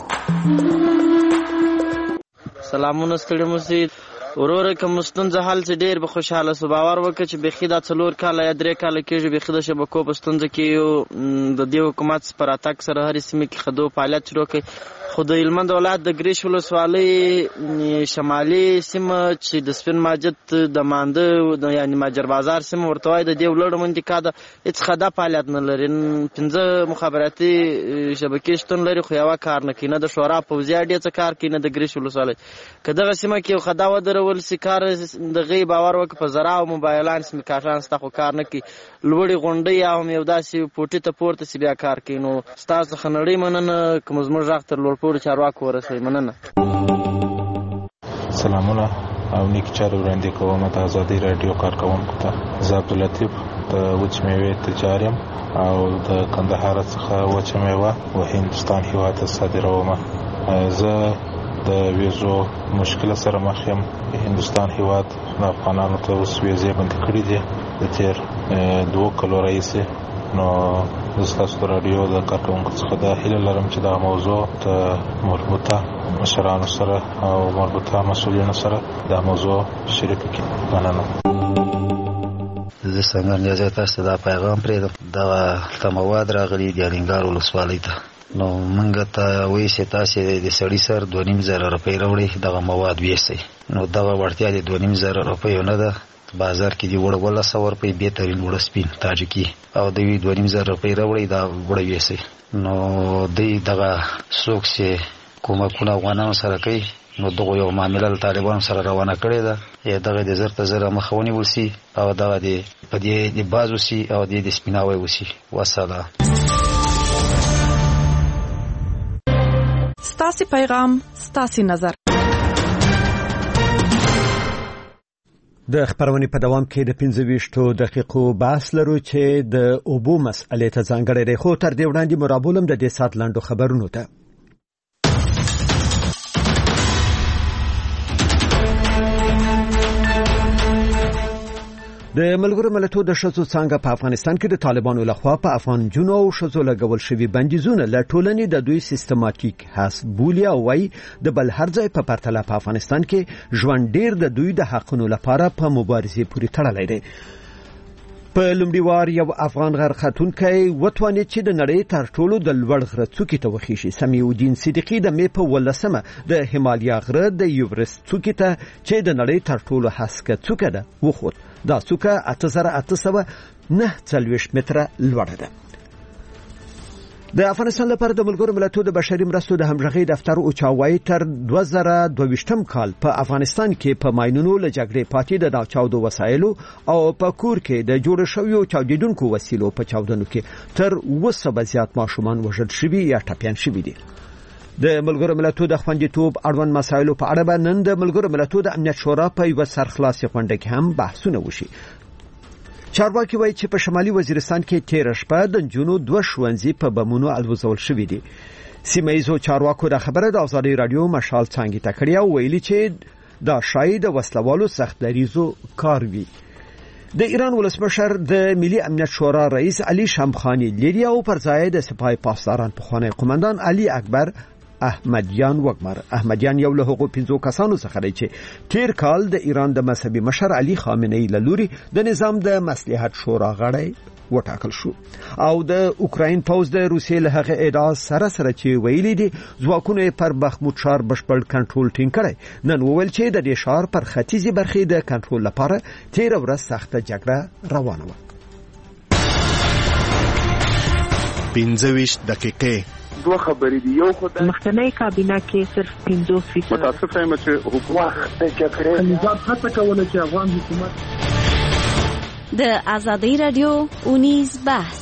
سلامونه ستړي موسی وروره کوم ستونزه حل چې ډیر به خوشاله سو باور وکړي چې بخي دا څلور کاله یا درې کاله کېږي بخي د شبکو په ستونزه کې یو د دې حکومت پر اتاک سره هرې سیمه کې خدو فعالیت شروع کړي. خو د هلمند ولایت د ګریش ولسوالۍ شمالي سیمه چې د سپین ماجد د مانده یعنی ماجر بازار سیمه ورته وایي د دې ولړ منطقه ده هېڅ خدا فعالیت نه لري. پنځه مخابراتي شبکې شتون لري خو یوه کار نه کوي، نه د شورا پوځي اډې څه کار کوي نه د ګریش ولسوالۍ. که دغه سیمه کې یو خدا ودرول سي کار دغې باور وکړه په زرا او موبایلان سمې کاټان ستا خو کار نه کوي، لوړې غونډۍ یا هم یو داسې پوټي ته پورته سي بیا کار کوي. نو ستاسو څخه نړۍ مننه که مو زموږ غږ تر لوړ پورې چارواکو ورسوي. مننه. سلامونه او نیک چارې وړاندې کوم د ازادي رادیو کارکوونکو ته. زه عبداللطیف د وچ میوې تجار یم او د کندهار څخه وچه میوه و هندوستان هیواد ته صادروم. زه د ویزو مشکل سره مخ یم. هندوستان هیواد د افغانانو ته اوس ویزې بندې کړي دي د تیر دوه کلو راهیسې. نو ستاسو د راډیو د کارکوونکو څخه دا هیله لرم چې دا موضوع د مربوطه مشرانو سره او مربوطه مسؤلینو سره دا موضوع شریک کړي. مننه. زه څنګه اجازه تاسو دا پیغام پرېږدم. دا مواد راغلي دي الینګار ولسوالۍ ته. نو موږ ته وایي چې تاسو د سړي سر دوه نیم زره روپۍ راوړئ دغه مواد ویسئ. نو دغه وړتیا د دوه نیم زره روپیو نه ده. بازار کې دی وړ ولا سو روپۍ بهترین وړ سپین تاجکی او د وی دوه نیم زره روپۍ راوړئ دا وړ ویسئ. نو دوی دغه څوک چې کومکونه افغانانو سره کوي نو دغه یو معامله طالبان سره روانه کړې ده یا دغه د زر ته زر مخاوني وسی او دغه د پدې د بازو سي او د سپیناوي وسی وساله. ستاسي پیغام ستاسي نظر. د خبرونې په دوام کې د پنځه ویشتو دقیقو بحث لرو چې د اوبو مسئلې ته ځانګړی دی، خو تر دې وړاندې مرابولم د دې سات لاندو خبرونو ته. د ملګرو ملتونو د ښځو څانګه په افغانستان کې د طالبانو لخوا په افغان جنو او ښځو لګول شوي بندیزونه له ټولنې د دوی سیستماتیک حساب بولي او وايي د بل هر ځای په پرتله په افغانستان کې ژوند ډیر د دوی د حقونو لپاره په مبارزې پورې تړلی دی. په لومړي وار یو افغان غرختونکی وتوانید چې د نړۍ تر ټولو د لوړ غره څوکې ته وخیژي. سمیع الدین صدیقي د مې په ولسمه د هیمالیا غره د یوورست څوکې ته چې د نړۍ تر ټولو هسکه څوکه ده وخوت. دا څوکه اته زره اته سوه نه څلوېښت متره لوړه ده. د افغانستان لپاره د ملګرو ملتونو د بشري مرستو د همغږي دفتر اوچاوي تر دوه زره دوه ویشتم کال په افغانستان کې په ماینونو له جګړې پاتې د ناچاودو وسایلو او په کور کې د جوړ شویو چاودیدونکو وسیلو په چاودنو کې تر اوه سوه زیات ماشومان وژل شوي یا ټپیان شوي دي. د ملګرو ملتونو د خوندیتوب اړوند مسایلو په اړه به نن د ملګرو ملتونو د امنیت شورا په یوه سرخلاصي غونډه کې هم بحثونه وشي. چارواکي وایي چې په شمالي وزیرستان کې تیر شپه د نجونو دوه ښوونځي په بمونو الوزول شوي دي. سیمه ییزو چارواکو د خبره د ازادي رادیو مشال څانګې ته کړې او ویلي چې دا شاید د وسلوالو سخت دریزو کار وي. د ایران ولسمشر د ملي امنیت شورا رئیس علي شمخانی لري او پر ځای د سپاه پاسداران پخوانی قومندان علي اکبر احمدیان وګمر. احمدیان یو له هغو پنځو کسانو څخه دی چې تیر کال د ایران د مذهبي مشر علي خامنه‌ای له لوري د نظام د مصلحت شورا غړی وټاکل شو او د اوکراین پوز د روسیې له هغه ادعا سره سره چې ویلي دي ځواکونه پر بخموت ښار بشپړ کنټرول ټینګ کړی. نن وویل چې د دې ښار پر ختیځي برخې د کنټرول لپاره تیر ورځ سخته جګړه روانه وه. پنځه ویشت دقیقې دوه خبرې دي. یو خدای مخکنی کابینه کې صرف پنځوس فیصد متاسف یم چې حکومت د جګړې نظام هڅه کوله چې افغان حکومت د ازادي رادیو اونیز بحث.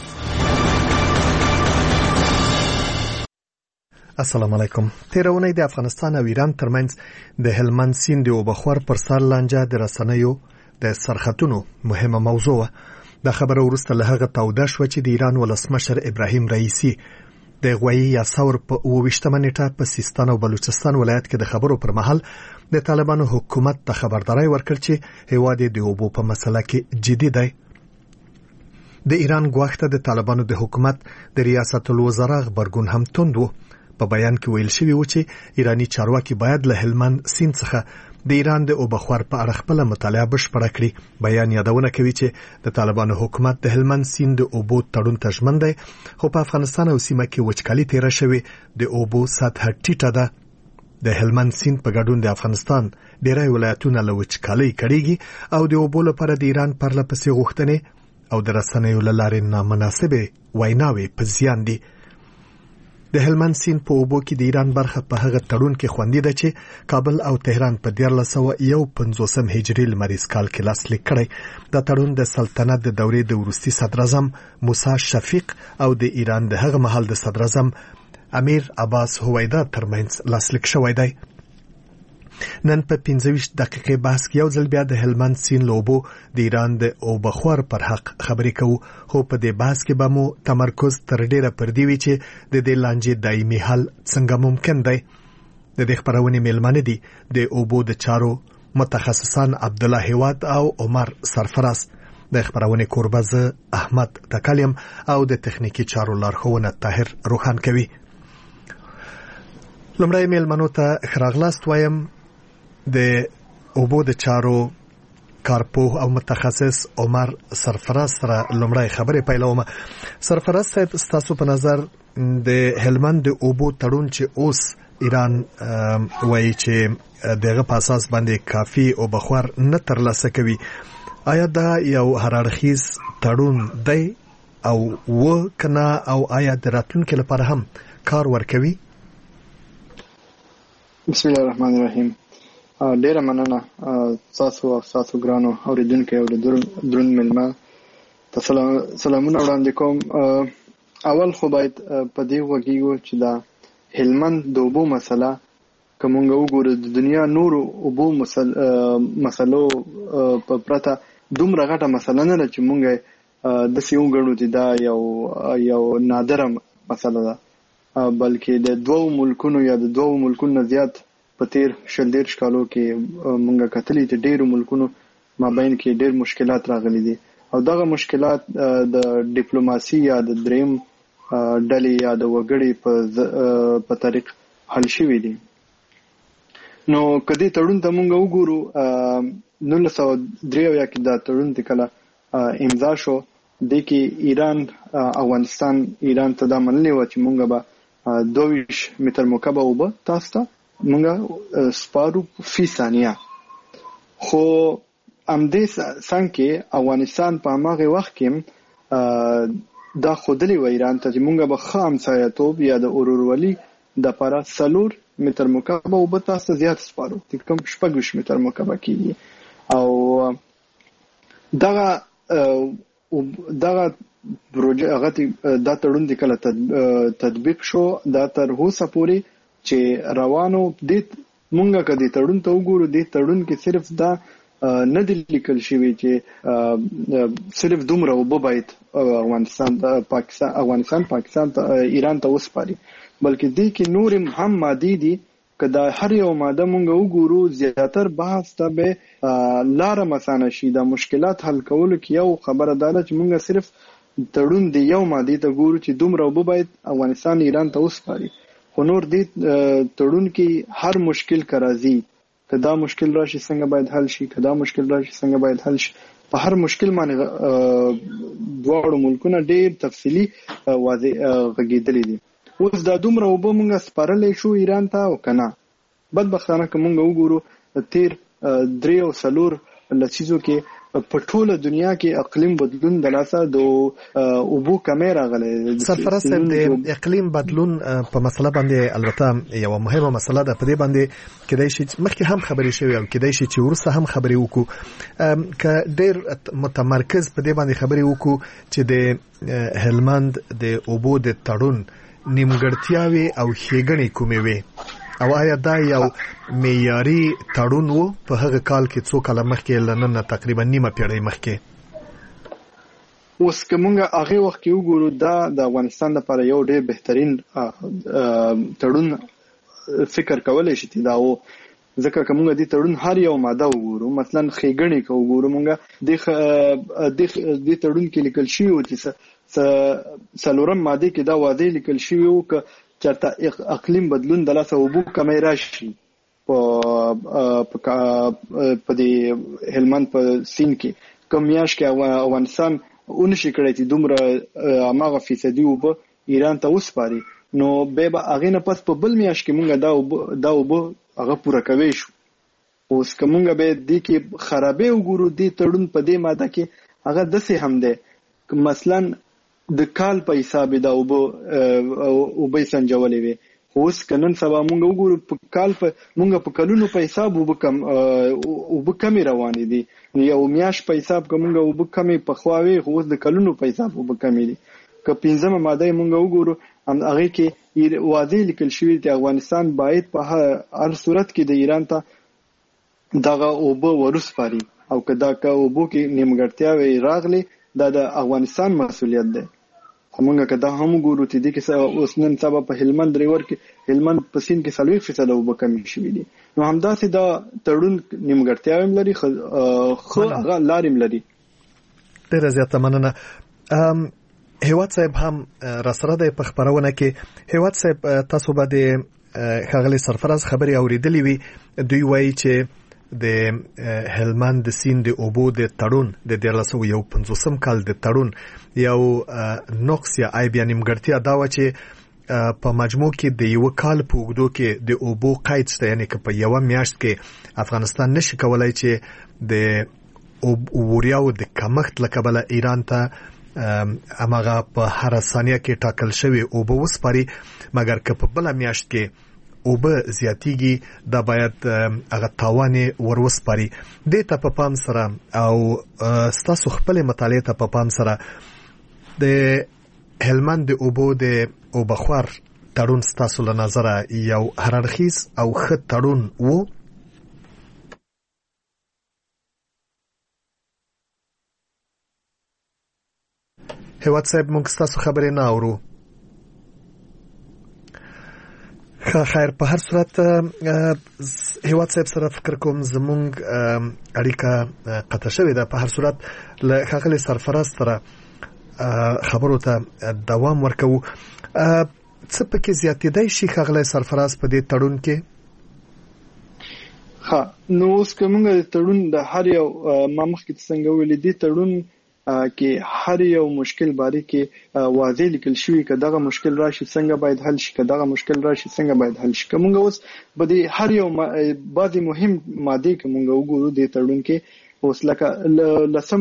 السلام علیکم. تیرونی د افغانستان او ایران ترمنځ د هلمند سیند د اوبخور پر سر لانجه د رسنیو د سرختونو مهمه موضوع و. د خبرو وروسته له هغه توده شوه چې د ایران ولسمشر ابراهیم رئیسی د غوی یا ثور په اوویشتمه نیټه په سیستان او بلوچستان ولایت کې د خبرو پر مهال د طالبانو حکومت ته خبرداري ورکړ چې هیواد د اوبو په مسله کې جدي دی. د ایران غوښته د طالبانو د حکومت د ریاست الوزرا خبرګون هم توند و. په بیان کې ویل شوی و چې ایرانی چارواکي باید له هلمند سیند څخه د ایران د اوبخور په اړه خپل مطالعه بشپړه کړي. بیان یادونه کوي چې د طالبانو حکومت د هلمند سیند د اوبو تړون ته ژمن دی، خو په افغانستان او سیمه کې وچکالي تیره شوې، د اوبو سطح ټیټه ده. د هلمند سیند په ګډون د افغانستان ډیری ولایتونه له وچکالۍ کړيږي او د اوبو لپاره د ایران پرله پسې غوښتنې او د رسنیو له لارې نامناسبې ویناوې په زیان دي. د هلمند سیند په اوبو کې د ایران برخه په هغه تړون کې خوندي ده چې کابل او تهران په دیارلس سوه یو پنځوسم هجري لمریز کال کې لاسلیک کړی. دا تړون د سلطنت د دورې د وروستي صدراعظم موسی شفیق او د ایران د هغه مهال د صدراعظم امیر عباس هویدا ترمنځ لاسلیک شوی دی. نن په پنځه ویشت دقیقې بحث کې یو ځل بیا د هلمند سیند له اوبو د ایران د اوبخور پر حق خبرې کوو، خو په دې بحث کې به مو تمرکز تر ډیره پر دې وي چې د دې لانجې دایمي حل څنګه ممکن دی. د دې خبرونې میلمانه دي د اوبو د چارو متخصصان عبدالله هیواد او عمر سرفراز. د خبرونې کوربه زه احمد تکلیم او د تخنیکی چارو لارښوونه طاهر روخان کوي. لومړی میلمنو ته خراغلاست وایم. د اوبو د چارو کارپوه او متخصص عمر سرفراز سره لومړی خبرې پیلوم. سرفراز صاحب، ستاسو په نظر د هلمند د اوبو تړون چې اوس ایران وایي چې دغه په اساس باندې کافي اوبخور نه ترلاسه کوي، آیا دا یو هررخیز تړون دی او و کنا او آیا د راتلونکو لپاره هم کار ورکوي؟ بسم الله الرحمن الرحیم. ډیره مننه تاسو او تاسو ګرانو اوریدونکو او درون ملما ته سلامونه وړاندې کوم. اول خو باید په دې وګیو چې دا هلمند د اوبو مسله کومه وګوره د دنیا نورو اوبو مسلو په پرته دومره غټه مسله نه ده چې مونږه د سیو غړو چې دا یو یو نادره مسله ده، بلکې د دوو ملکونو یا د دوو ملکونو زیات په تیر شل دیرش کالو کې مونږه کتلې چې ډېرو ملکونو مابین کې ډېر مشکلات راغلي دي او دغه مشکلات د ډیپلوماسي یا د دریم ډلې یا د وګړي په په طریق حل شوي دي. نو کدی تړون ته مونږ وګورو نولس سوه درې اویا کې دا تړون د کله امضا شو، د کې ایران افغانستان ایران ته دا منلې و چې مونږ به دوه ویشت متر مکعب اوبه تاسو ته مونږ سپارو فی ثانیه. خو امدې څنګه افغانستان په هغه وخت کې دا خودلی و ایران ته چې مونږ به خام سایتوب یا د اورورولي د لپاره سلور متر مکعب او به تاسو زیات سپارو چې کوم شپږ متر مکعب کیږي او دغه دغه پروژه هغه د تړون د کله تطبیق شو دا تر اوسه پورې چې روانو د مونږه کدي تړون ته وګورو د تړون کې صرف دا نه د لیکل شوی چې صرف دومره وبو باید افغانستان پاکستان افغانستان پاکستان ته ایران ته وسپاري، بلکې دې کې نور هم مادي دي کدا هر یو ماده مونږ وګورو زیاتر بحث ته به لار مسانه شي. دا مشکلات حل کول کې یو خبره ده چې مونږ صرف تړون دی یو ماده ته ګورو چې دومره وبو باید افغانستان ایران ته وسپاري، خو نور دې تړون کې هر مشکل کرازي کدا مشکل راشي څنګه باید حل شي، کدا مشکل راشي څنګه باید حل شي. په هر مشکل باندې دواړو ملکونه ډېر تفصیلی واضح غږیدلې دي. اوس دا دومره وبو مونږ سپارلې شو ایران ته او کنه بدبختانه که مونږ وګورو تیر درې او څلور لسیزو کې په ټوله دنیا کې اقلیم بدلون د لاسه د اوبو کمې راغلې. سرفراز صاحب د اقلیم بدلون په مسله باندې البته یو مهمه مسله ده، په دې باندې کېدای شي مخکې هم خبرې شوې او کېدای شي چې ورسته هم خبرې وکړو که ډېر متمرکز په دې باندې خبرې وکړو چې د هلمند د اوبو د تړون نیمګړتیاوې او ښېګڼې کومې وې او آیا دا یو معیاري تړون و په هغه کال کې څو کاله مخکې لنن تقریبا نیمه پیړۍ مخکې؟ اوس که مونږ هغه وخت کې وګورو دا د افغانستان لپاره یو ډېر بهترین تړون فکر کولای شي دا و، ځکه که مونږ دې تړون هر یو ماده وګورو مثلا ښېګڼې که وګورو مونږ د دې تړون کې لیکل شوي و چې څلورم ماده کې دا واضح لیکل شوي و که چرته اقلیم بدلون د لاسه اوبو کمې راشي په په دې هلمند په سین کې کوم میاشت کې افغانستان اونشي کړی چې دومره هغه فیصدي اوبه ایران ته وسپاري، نو به به هغه نه پس په بل میاشت کې مونږ دا دا اوبه هغه پوره کوي شو. اوس کومه به دې کې خرابې وګورو دې تړون په دې ماده کې هغه دسه هم ده مثلا د کال په حساب دا وبو او به سنجولې وي. اوس کنن سبا مونږ وګورو په کال په مونږ په کلونو په حساب وبکم او بکم روان دي، یو میاش په حساب کومږ وبکم په خواوي خو د کلونو په حساب وبکم دي. که پنځمه ماده مونږ وګورو هم هغه کې واضح لیکل شوی چې افغانستان باید په هر صورت کې د ایران ته دغه اوبه ورسپاري او کدا که اوبو کې نیمګړتیاوې راغلي دا د افغانستان مسؤلیت ده. همغه کدا هم ګورو چې د کیسه اوس نن سبا په هلمند ریور کې هلمند په سین کې څلوي فیصد او بکمی شوی دي، نو همداسې دا تړون نیمګړتیاوې لري خو هغه لاریم لري. ډېر زیاته مننه. هیواد صاحب هم راسره د خبرونه کې هیواد صاحب تاسو باندې خغلی سرفراز خبري اوریدلې وي، دوی وایي چې د هلمند د سیند د اوبو د تړون د دیرلسو یو پنځوسم کال د تړون یو نقص یا عیب یا نیمګړتیا دا و چې په مجموع کې د یو کال په اوږدو کې د اوبو قید شته، یعنی که په یو میاشت کې افغانستان نشي کولای چې د اوریاو د کمښت له کبله ایران ته امغه په هر ثانیه کې ټاکل شوی او به وسپاري مګر که په بل میاشت کې او به زیاتیږي دا باید هغه تاوان وروسپاري. د ته په پام سره او ستاسو خپل مطالعه ته په پام سره د هلمند د اوبو د اوبخور تړون ستاسو له نظره یو هررخیز او ښه تړون وو؟ هیواد صاحب موږ ستاسو خبرې نه اورو. خیر په هر صورت هیواد صاحب سره فکر کوم زمونږ اړیکه قطع شوې ده. په هر صورت له ښاغلي سرفراز سره خبرو ته دوام ورکوو. څه پکې زیاتېدای شي ښاغلی سرفراز په دې تړون کې؟ ها نو اوس که موږ د تړون د هر یو ما مخکې څنګه ویلي دي تړون کې هر یو مشکل باره کې واضح لیکل شوی که دغه مشکل راشي څنګه باید حل شي، که دغه مشکل راشي څنګه باید حل شي. که موږ اوس به د هر یو بعضې مهم مادې که موږ وګورو د تړون کې اوس لکه لسم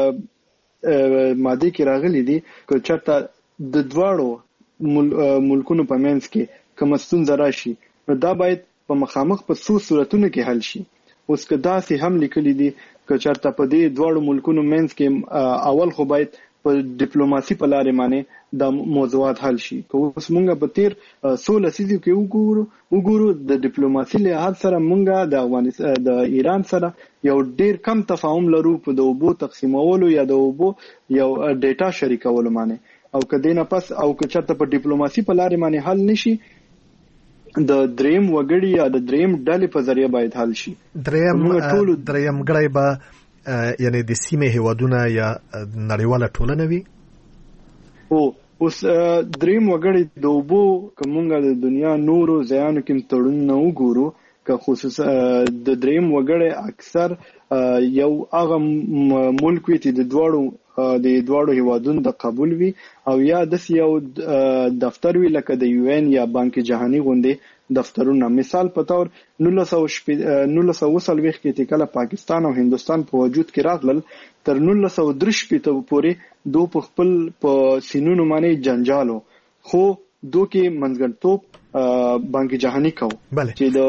مادې کې راغلي دي که چېرته د دواړو ملکونو په منځ کې کومه ستونزه راشي نو دا باید په مخامخ په څو صورتونو کې حل شي. اوس که داسې هم لیکلي دي که چېرته په دې دواړو ملکونو منځ کې اول خو باید په ډیپلوماسي په لارې باندې دا موضوعات حل شي. که اوس مونږ په تیر څو لسیزو کې وګورو وګورو د ډیپلوماسي لحاظ سره مونږ د افغانستان د ایران سره یو ډیر کم تفاهم لرو په د اوبو تقسیمولو یا د اوبو یو ډیټا شریکولو باندې. او که دینه پس او که چېرته په ډیپلوماسي په لارې باندې حل نشي د دریم وګړي یا د دریم ډلې په ذریعه باید حل شي. دریم دریم ګړی به یعنی د سیمې هیوادونه یا نړیواله ټولنه وي. او اوس دریم وګړي د اوبو که مونږ د دنیا نورو ځایانو کې تړونونه وګورو که خصوصا د دریم وګړي اکثر یو هغه ملک وي چې د دواړو د دواړو هیوادونو د قبول وي او یا داسې یو دفتر وي لکه د یو این یا بانک جهاني غوندې دفترونه. مثال په تور نولس سوه څلوېښت کې چې کله پاکستان او هندوستان په وجود کې راغلل تر نولس سوه درې شپېته پورې دو په خپل په سینونو باندې جنجالو خو دو کې منځګړیتوب بانک جهاني کو چې د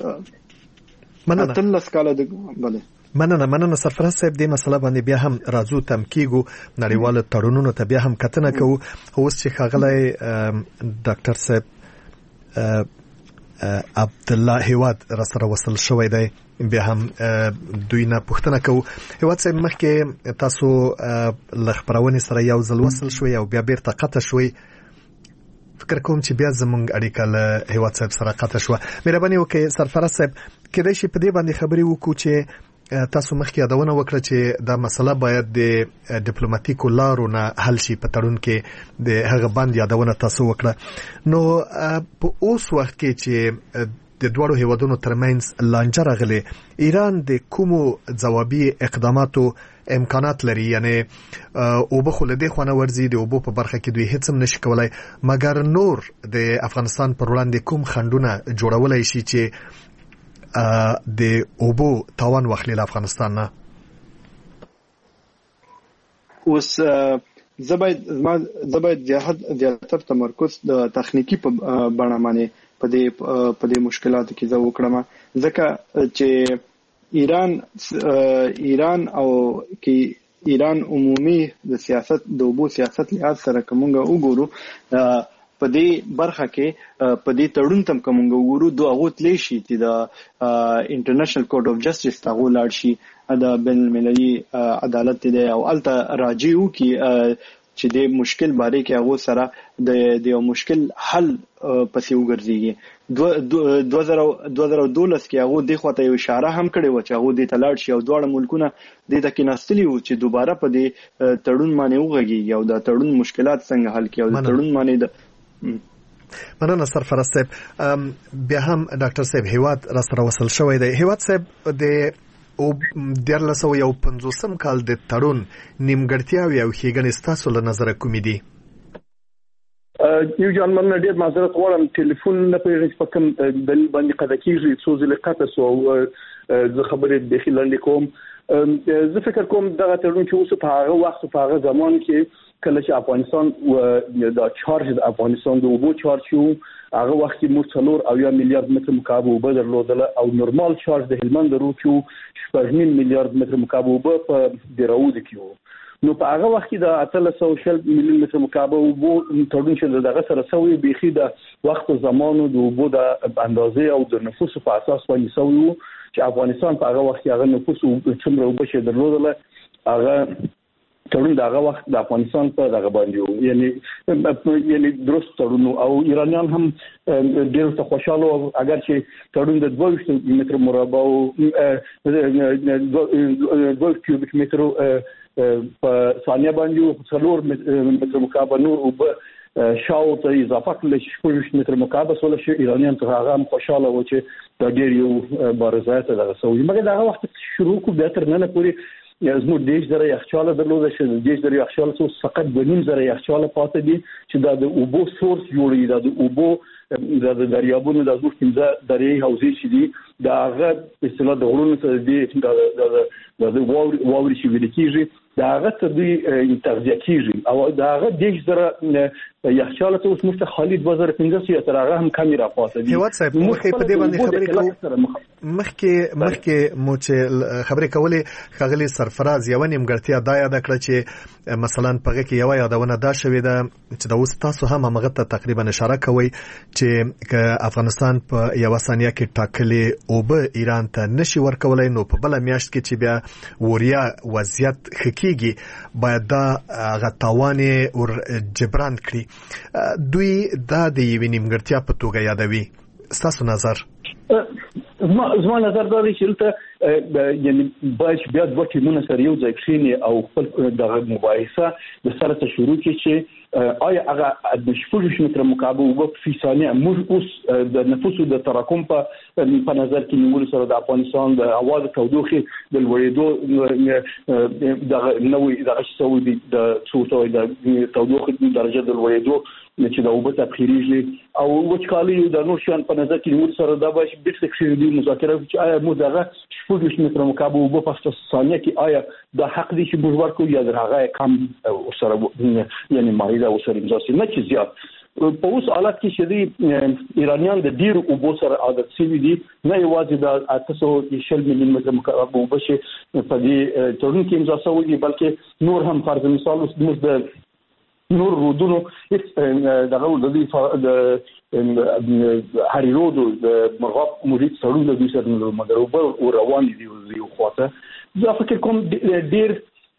اتلس کاله د بله مننه مننه سرفراز صاحب. دې مسله باندې بیا هم راځو تم کیږو نړیوال تړونونو ته بیا هم کتنه کوو. اوس چې ښاغلی ډاکټر صاحب عبد الله هیواد را سره وصل شوی دی بیا هم دوی نه پوښتنه کوو. هیواد صاحب مخکې تاسو له خبرونې سره یو ځل وصل شوی او بیا بیرته قطع شوی. فکر کوم چې بیا زمونږ اړیکه له هیواد صاحب سره قطع شوه. مهرباني وکړئ سرفراز صاحب کېدای شي په دې باندې خبرې وکړو چې تاسو مخکې یادونه وکړه چې دا مسله باید د ډیپلوماټیکو لارو نه حل شي. په تړون کې د هغه باندې یادونه تاسو وکړه. نو په اوس وخت کې چې د دوړو هیوادونو ترمنځ لانجه راغلي ایران د کومو ځوابي اقداماتو امکانات لري؟ یعنی او به خلده خونه ورزي د اوبو په برخه کې دوی هیڅ هم نشي کولای مګر نور د افغانستان پر وړاندې کوم خنډونه جوړولای شي چې د اوبو تاوان واخلي له افغانستان نه؟ اوس زباید زباید زیاتر تمرکز د تخنیکی په بڼه باندې په دې په دې مشکلاتو کې زه وکړم ځکه چې ایران ایران او کې ایران عمومي د سیاست د اوبو سیاست لحاظ سره کومه وګورو په دې برخه کې په دې تړون تم کومه وګورو دوه غوت لشي چې د انټرنیشنل کورټ اف جسټس ته ولاړ شي د بین المللي عدالت دی او الته راجیو کې چې د مشکل باره کې هغه سره د یو مشکل حل پسې وګرځي. دوه زره دولس کې هغه د خواته یو اشاره هم کړې و چې هغه د تلاړ شي او دواړه ملکونه د تکي ناستلی و چې دوباره په دې تړون باندې وغږي او د تړون مشکلات څنګه حل کړي او د تړون باندې د مننه سرفراز صاحب. بیا هم ډاکټر صاحب هیواد را سره وصل شوی دی. هیواد صاحب د او دیارلس سوه یو پنځوسم کال د تړون نیمګړتیاوې او ښېګڼې ستاسو له نظره کومې دي؟ یو جان من ډېر معذرت غواړم ټلیفون نه پوهېږم چې په کوم دلیل باندې قطع کېږي څو ځلې قطع سو او زه خبرې بیخي لنډې کوم. زه فکر کوم دغه تړون چې اوس په هغه وخت په هغه زمان کې کله چې افغانستان د چارج د افغانستان د اوبو چارج شو هغه وخت کې موږ څلور او یا میلیارډ متر مکعب اوبه درلودل او نورمال چارج د هلمند درو کې شپږ نیم میلیارډ متر مکعب اوبه په دراود کې نو په هغه وخت کې د اتلس سوه شل میلیون متر مکعب اوبو تړون چې دغه سره سوی بيخي د وخت زمانو د اوبو د اندازې او د نفوس په اساس باندې سوی چې افغانستان په هغه وخت کې هغه نفوس څومره اوبه چې درلودل هغه تړون دغه وخت د افغانستان په دغه باندې یعنی یعنی درست تړون او ایرانیان هم ډېر څه خوشاله اگر چې تړون د دوه ویشت متر مربع او دوه کیوبیک متر په ثانیه باندې څلور متر مکعب نور او شاو ته اضافه کړل چې شپږ متر مکعب سول شي ایرانیان ته هغه هم خوشاله و چې د ډېر یو بارزات دغه سوي مګر دغه وخت شروع کو به تر نه پوري زموږ دیش زره یخچاله درلوده چې دیش زره یخچاله څو فقط د نیم زره یخچاله پاتې دي چې د اوبو سورس جوړي د اوبو د دریابونو د زوړ کیمزه درې حوزې چې دي دا هغه په اصطلاح د غرونو څخه دي د د واوري واوري چې ویل کیږي دا هغه ته دوی تغذیه کیږي او دا هغه دیش زره یخچاله ته اوس مشته خالد دوه زره پنځه تر هغه هم کمی را پاتې دي هیواد صاحب مخکې په دې باندې خبرې کوو مخکې مخکې مو چې خبرې کولې خغلی سرفراز یو نیمګړتیا دا یاد کړ چې مثلا په کې یو یادونه دا شوې ده چې د اوس تاسو هم هغه ته تقریبا اشاره کوي چې افغانستان په یو ثانیه کې ټاکلې او به ایران ته نشي ورکولای نو په بل میاشت کې چې بیا وریا وضعیت خکېږي باید دا غتاوانه ور جبران کړي دوی دا د یو نیمګړتیا په توګه یادوي ستاسو نظر زما زما نظر دا دی چې ته یعنی باید بیا د وټي مونږ سره یو ځای کښینی او خپل د مباحثه د سره ته شروع کړي چې آیا هغه د شپږ متر مکعب او په ثانیه موږ اوس د نفوسو د تراکم په په نظر کې نیول سره د افغانستان د هوا د تودوخه د لوړېدو د نوې د شوې د څوټوي د تودوخه درجه د لوړېدو چې دا وبته بخیریږي او وچکالي د نور شان په نظر کې نیول سره دا باید بیرته کښې دي مذاکره چې آیا موږ دغه شپږ متر مکعب او په ثانیه کې آیا د حق دي چې موږ ورکو یا درغه کم سره یعنی مایده او سره امضا نه چې زیات په اوس حالت کې چې دی ایرانیان د ډیر اوبو سره عادت شوي دي نه یوازې د اته سوه شل میلیون متر مکعب اوبه چې په دې تړون کې امضا شوي دي بلکې نور هم فرض مثال اوس موږ د نور رودونو دغه د هری رود د مرغاب مرید سړو د دوی سره نو مګر او روان دي یو خواته زه فکر کوم ډیر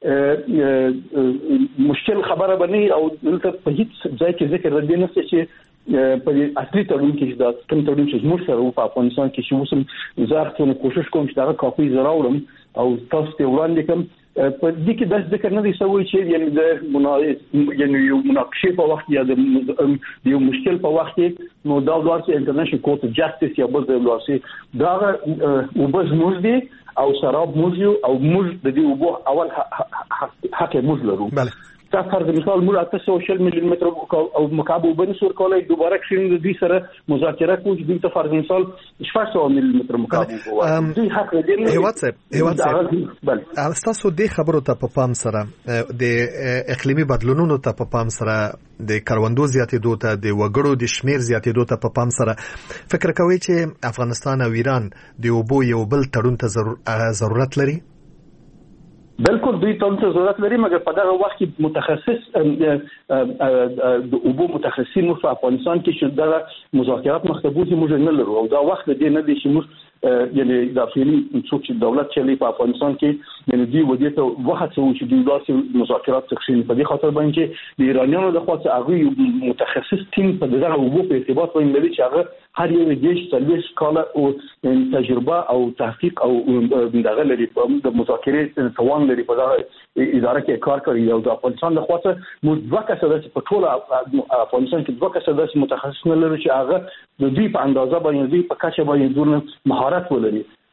مشکل خبره بني او دلته په هیڅ ځای کې ذکر ردی نه چې په اصلي تړون کې دا کوم تړون چې موږ سره په افغانستان کې چې وسم زه کوشش کوم چې دا کاپي زراوړم او تاسو ته وړاندې کوم په دې کې د ذکر نه دی سوي چې یعنی د مناقشه یعنی یو مناقشه په وخت یا د یو مشکل په وخت کې نو دا ورته انټرنیشنل کورټ اف جاستس یا بل د لاسي دا او بس موږ دي او سراب موږ او موږ د دې وبو اول حق موږ لرو بله تا فرض مثال موږ اته سوه شل میلیون متر او مکعب وبن سور کولای دوباره کښین د دې سره مذاکره کوي د ته فرض مثال شپږ سوه میلیون متر مکعب دوی حق لري هیواد صاحب هیواد صاحب تاسو د خبرو ته په پام سره د اقلیمي بدلونونو ته په پام سره د کروندو زیاتېدو ته د وګړو د شمیر زیاتېدو ته په پام سره فکر کوي چې افغانستان او ایران د اوبو یو بل تړون ته ضرورت لري بالکل دوی ته ضرورت لري مګر په دغه وخت کې متخصص د اوبو متخصصین په افغانستان کې چې دا مذاکرات مخبوزي موږ نه لرو او دا وخت دې نه دي چې موږ یعنی د افغاني څوک چې دولت چلی په افغانستان کې یعنی دوی ودی ته وخت څو چې دوی داسې مذاکرات تخشین په دې خاطر باندې د ایرانیانو د خاطر هغه متخصص تیم په دغه اوبو په ارتباط باندې لري چې هغه هر یو دیش تلويش کاله او تجربه او تحقیق او دغه لري د مذاکرات توان لري په دغه اداره کې کار کوي او د افغانستان د خاطر موږ دوه کسه د په ټول افغانستان کې دوه کسه د متخصصین لري چې هغه د دوی په اندازه باندې دوی په کچه باندې دونه مهارت ولري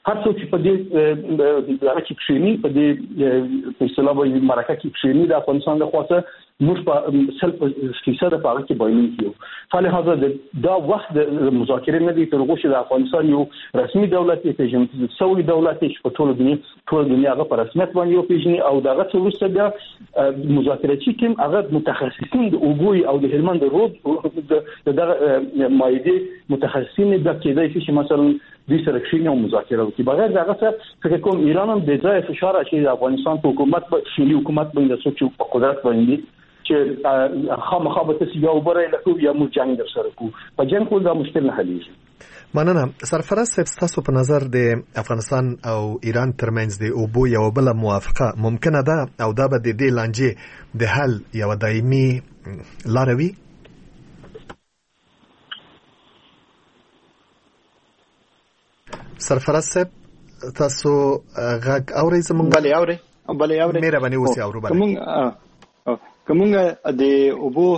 هر څوک چې په دې دغه کې کښینی په دې په اصطلاح مرکه کې کښینی د افغانستان د خواصه موږ په سل فیصد په هغه کې بایلون کیو فلهذا دا وخت د مذاکرې نه دي تر هغه چې د افغانستان یو رسمي دولت یې پیژني سوي دولت چې په ټول دنیا ټول دنیا هغه په رسمیت باندې یو پیژني او دغه څه وروسته بیا مذاکره چې کوم هغه متخصصین د اوبوي او د هلمند رود د دغه مایده متخصصین د کېدای شي چې مثلا د سرکشین او مذاکره وکړي بغیر دغه څه فکر کوم ایران هم د ځای فشار اچي د افغانستان په حکومت په شلی حکومت باندې څه په قدرت باندې چې خامخا به تاسو یو بره لکه یا مو جنگ در سره کو په جنگ کول دا مشکل نه حلیږي مننه سرفراز صاحب تاسو په نظر د افغانستان او ایران ترمنځ د اوبو یو بل موافقه ممکنه ده او دا به د دې لانجې د حل یو دایمي لاروي سرفراز صاحب تاسو غږ اورئ زمونږ بلې اورئ بلې اورئ مهرباني وکړئ اورو بلې کومه د اوبو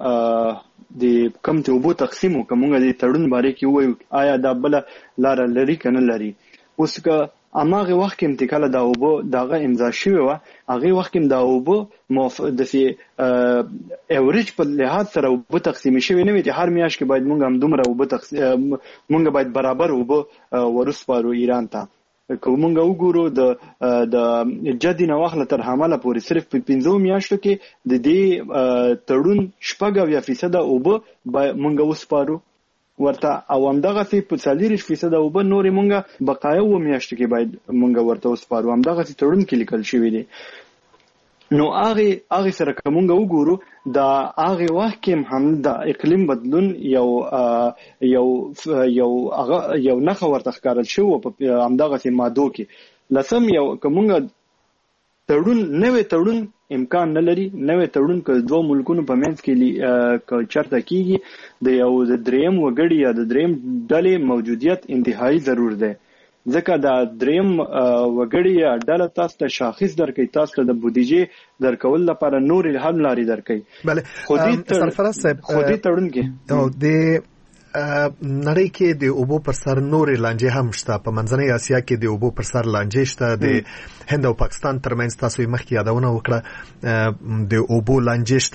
د کم ته اوبو تقسیم کومه د تړون باره کې وایو آیا دا بل لار لري کنه لري اوس که اماغه وخت کې انتقال دا اوبو دغه امضا شوی و هغه وخت کې دا اوبو د سي اوریج په لحاظ سره اوبو تقسیم شوی نه وي چې هر میاش کې باید مونږ هم دومره اوبو تقسیم مونږ باید برابر اوبو ورسپارو ایران ته کومنګ وګورو د د جدي نواخله تر حمله پورې صرف په پنځو میاشتو کې د دې تړون شپږ یا فیصد اوبه مونږ وسپارو ورته او همدغه فی په څلور فیصد اوبه نور مونږ بقایو و میاشتو کې باید مونږ ورته وسپارو همدغه تړون کې لیکل شوی دی نو هغه هغه سره کومنګ وګورو دا هغه وخت کې هم د اقلیم بدلون یو یو یو هغه یو نخ ورته ښکارل شو په همدغه ماده کې لسم یو کومنګ تړون نوې تړون امکان نه لري نوې تړون که دوه ملکونو په منځ کې ک چرته کیږي د یو د دریم وګړي یا د دریم ډلې موجودیت انتهایی ضرور دی ځکه دا دریم وګړي یا ډله تاسو ته شاخص درکې تاسو ته د بودیجې درکول لپاره نور هم لاري درکې بله خودي سرفراز صاحب خودي تړون کې او د نړۍ کې د اوبو پر سر نورې لانجې هم شته په منځنۍ اسیا کې د اوبو پر سر لانجې شته د هند او پاکستان ترمنځ تاسو یې مخکې یادونه وکړه د اوبو لانجې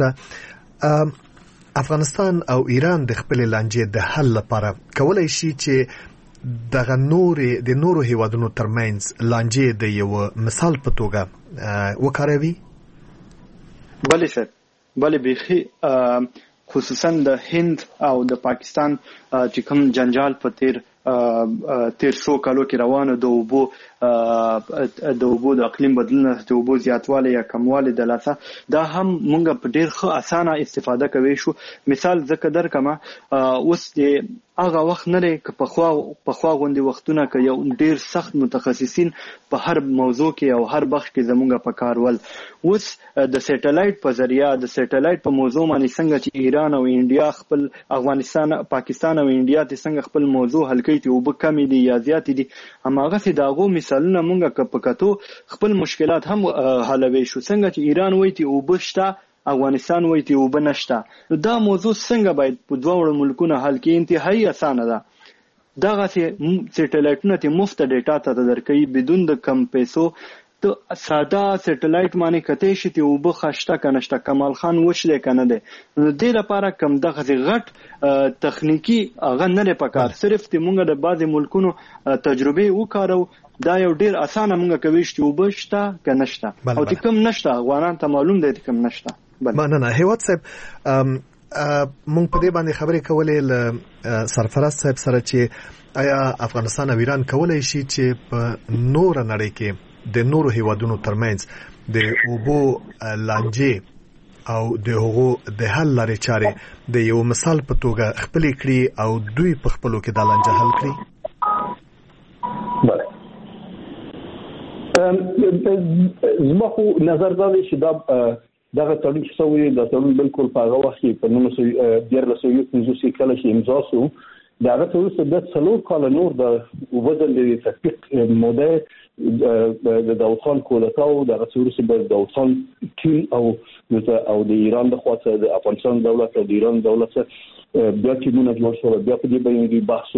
شته افغانستان او ایران د خپل لانجې د حل لپاره کولای شي چې دغه نورې د نورو هیوادونو ترمنځ لانجې د یو مثال په توګه وکاروي بلې سر بلې بيخي خصوصا د هند او د پاکستان چې کوم جنجال په تیر تیر څو کالو کې روانه د اوبو د اوبو د اقلیم بدلون د اوبو زیاتوالی یا کموالی د لاسه دا هم مونږ په ډیر ښه اسانه استفاده کوي شو مثال ذکر درکمه اوس د هغه وخت نه لري که په خوا په خوا غوندي وختونه که یو ډیر سخت متخصصین په هر موضوع کې او هر بخش کې زمونږ په کار ول اوس د سټلایټ په ذریعہ د سټلایټ په موضوع باندې څنګه چې ایران او انډیا خپل افغانستان پاکستان او انډیا ته څنګه خپل موضوع حل کوي ته وب کمی دي یا زیات دي هماغه سي داغو مثالونه مونږه په کتو خپل مشکلات هم حلوي شو څنګه چې ایران وایي ته وبشتا افغانستان وایي ته وب نشته دا موضوع څنګه باید په دوه ملکونو حل کې انتهایی اسانه ده دغه سټلایټونه ته مفت ډیټا ته درکې بدون د کم پیسو ته ساده سټلایټ باندې کته شي ته وب خشته کنهشته کمال خان وشلې کنه ده نو د لپاره کم دغه غټ تخنیکی هغه نه پکار صرف ته مونږ د بعضی ملکونو تجربه وکړو دا یو ډیر اسانه مونږ کوي چې وبشته کنهشته او ته کم نشته افغانان ته معلوم دی کم نشته مننه هیواد صاحب مونږ په دې باندې خبرې کولې ل سرفراز صاحب سره چې آیا افغانستان او ایران کولای شي چې په نور نړۍ کې د نورو هیوادونو ترمنځ د اوبو لانجې او د هغو د حل لارې چارې د یو مثال په توګه خپل کړي او دوی په خپلو کې د لانجه حل کړي بله زما خو نظر دا دی چې دا دغه تړون چې سوی د تړون بالکل په هغه وخت کې په نولس سوه دیارلس سوه پنځوس کې کله چې امضا شو دا هغه وروسته د څلور کال نور د وبدل د تطبیق موده د داوود خان کودتا او د وروسته د داوود خان ټیم او او د ایران د خواته د افغانستان دولت او د ایران دولت بیا ټیمونه جوړ شول بیا په دې باندې بحث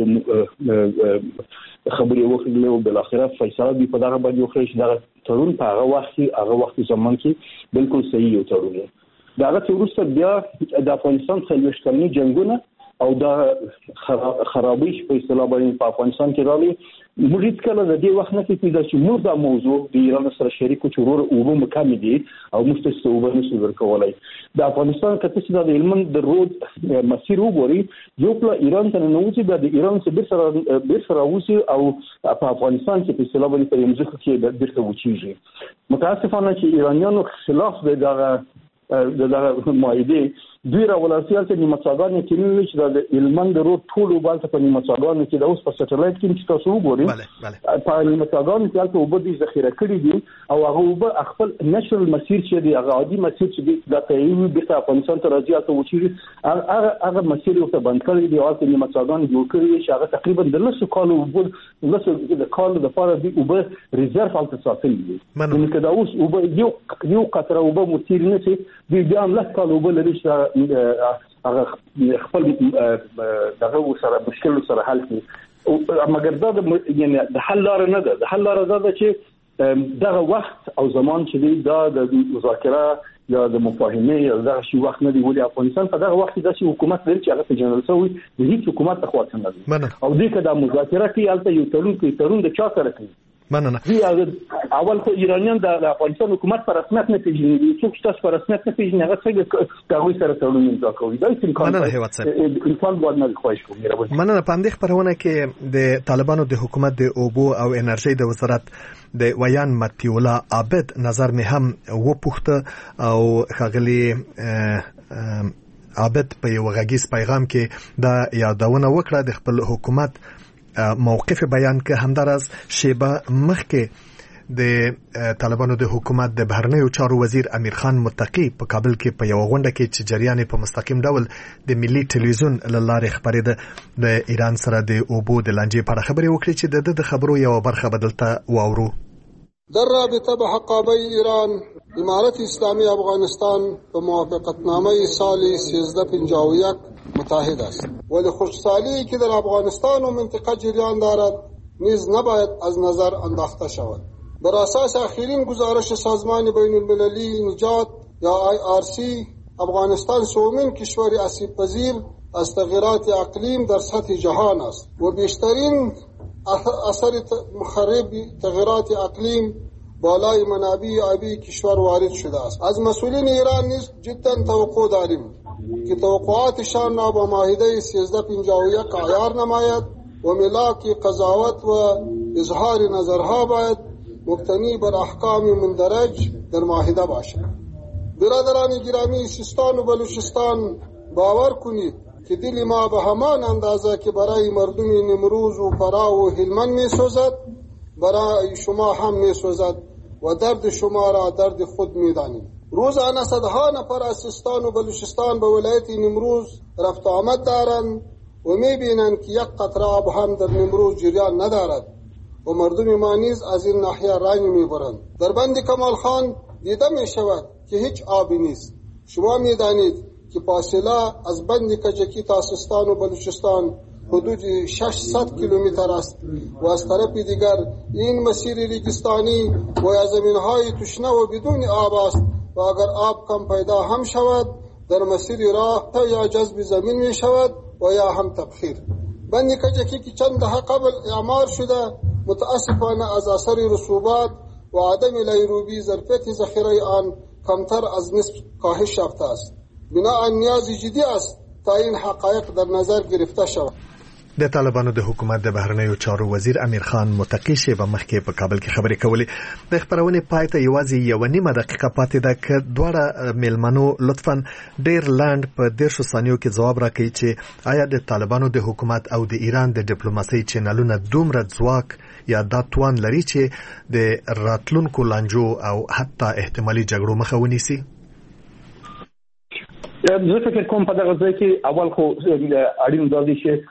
خبرې وکړلې او بل اخره فیصله دی په دغه باندې وکړه چې دا تړون په هغه وخت هغه وخت زمون کې بالکل صحیح یو تړون دی دا هغه وروسته بیا د افغانستان څلوېښت کلنی جنگونه او دا خرابې په اصطلاح باندې په افغانستان کې راغلي موږ هیڅ کله د دې وخت نه کېږي چې موږ دا موضوع د ایران سره شریک او چورور او مکمل دي او موږ ته څه وبنسو ورکولای د افغانستان کته چې د علم د رود مسیر وګوري یو پلا ایران ته نه وځي د ایران سره سره بیر سره وځي او په افغانستان کې په اصطلاح باندې په یمزخ کې د بیرته وچیږي متاسفانه چې ایرانیانو خلاف دغه دغه معاهده دوی راولاسیال ته نیمه څاګانې کېنل چې د علمن د روډ ټول وبال ته په نیمه څاګانې کې د اوس په سټلایټ کې چې تاسو وګورئ په نیمه څاګانې کې البته وبد ذخیره کړی دي او هغه وب خپل نېشنل مسیر چې دی هغه عادي مسیر چې دی د تایید د افغانستان ته راځي او چې هغه هغه مسیر یو ته بند کړی دی او د نیمه څاګانې جوړ کړی چې هغه تقریبا د لسو کالو وبد لسو د کال د فار دی وب ریزرف الته ساتل دي نو کدا اوس وب یو یو قطره وب متیر نه شي دی بیا هم لس کال وب لري هغه خپل دغه سره مشکل سره حل کړي مګر دا د یعنی د حل لار نه ده د حل لار دا ده چې دغه وخت او زمان چې دی دا د مذاکره یا د مفاهمه یا دغه شی وخت نه دی ولې افغانستان په دغه وخت د شي حکومت لري چې هغه په جنرال سوي د هیڅ حکومت اخوا څنګه دی او دې کده مذاکره کوي البته یو تړون کوي تړون د چا سره کوي مننه اول خو ایرانیان د افغانستان حکومت پر رسمیت نه پیژني چې څوک تاسو پر رسمیت نه پیژني هغه څنګه دغه سره تړون امضا کوي دا څنګه مننه هیواد صاحب انسان باندې خوښ کوم مهرباني مننه پاندې خبرونه کې د طالبانو د حکومت د اوبو او انرژي د وزارت د ویان متیولا عابد نظر مې هم وپوښته او خغلی عابد په یو غږیز پیغام کې دا یادونه وکړه د خپل حکومت موقف بیان کې همدارس شیبه مخکې د طالبانو د حکومت د بهرنیو چارو وزیر امیر خان متقی په کابل کې په یو غونډه کې چې جریان په مستقیم ډول د ملي ټلویزیون لاره خبرېده د ایران سره د اوبو د لانجې په اړه خبرې وکړي چې د خبرو یو برخه بدلته واورو در رابطه به حقابه ایران امارت اسلامی افغانستان به موافقتنامه سال سیزده پنجاه و یک متحد است ولی خوشحالی که در افغانستان و منطقه جریان دارد نیز نباید از نظر انداخته شود بر اساس اخیرین گزارش سازمان بین المللی نجات یا آی آر سی افغانستان سومین کشور آسیب پذیر از تغییرات اقلیم در سطح جهان است و بیشترین اثر مخرب تغییرات اقلیم بالای منابع آبی کشور وارد شده است از مسئولین ایران نیز جدا توقع داریم که توقعاتشان را با معاهده سیزده پنجاه و یک عیار نماید و ملاک قضاوت و اظهار نظرها باید مبتنی بر احکام مندرج در معاهده باشد. برادران گرامی سیستان و بلوچستان باور کنید که دل ما به همان اندازه که برای مردم نمروز و فرا و هلمند می سوزد برای شما هم می سوزد و درد شما را درد خود می دانید. روزانه صدها نفر از سیستان و بلوچستان به ولایت نمروز رفت آمد دارند و می بینند که یک قطره آب هم در نمروز جریان ندارد و مردم ما نیز از این ناحیه رنج می برند. در بند کمال خان دیده می شود که هیچ آبی نیست. شما می دانید که فاصله از بند کجکی تا سیستان و بلوچستان حدود ششصد کیلومتر است و از طرف دیگر این مسیر ریگستانی و زمینهای تشنه و بدون آب است و اگر آب کم پیدا هم شود در مسیر راه تا یا جذب زمین می شود و یا هم تبخیر. بند کجکی که چند دهه قبل اعمار شده متاسفانه از اثر رسوبات و عدم لیروبی ظرفیت ذخیره آن کمتر از نصف کاهش یافته است. بنابراین نیاز جدی است تا این حقایق در نظر گرفته شود. د طالبانو د حکومت د بهرنیو چارو وزیر امیر خان متقی شیبه مخکې په کابل کې خبرې کولې. د خبرونې پای ته یوازې یو نیمه دقیقه پاتې ده که دواړه میلمنو لطفا ډیر لاند په دیرشو ثانیو کې ځواب راکړي چې آیا د طالبانو د حکومت او د ایران د ډیپلوماسۍ چینلونه دومره ځواک یا دا توان لري چې د راتلونکو لانجو او حتی احتمالي جګړو مخه ونیسي؟ زه فکر کوم په دغه ځای کې اول خو اړین دا دی چې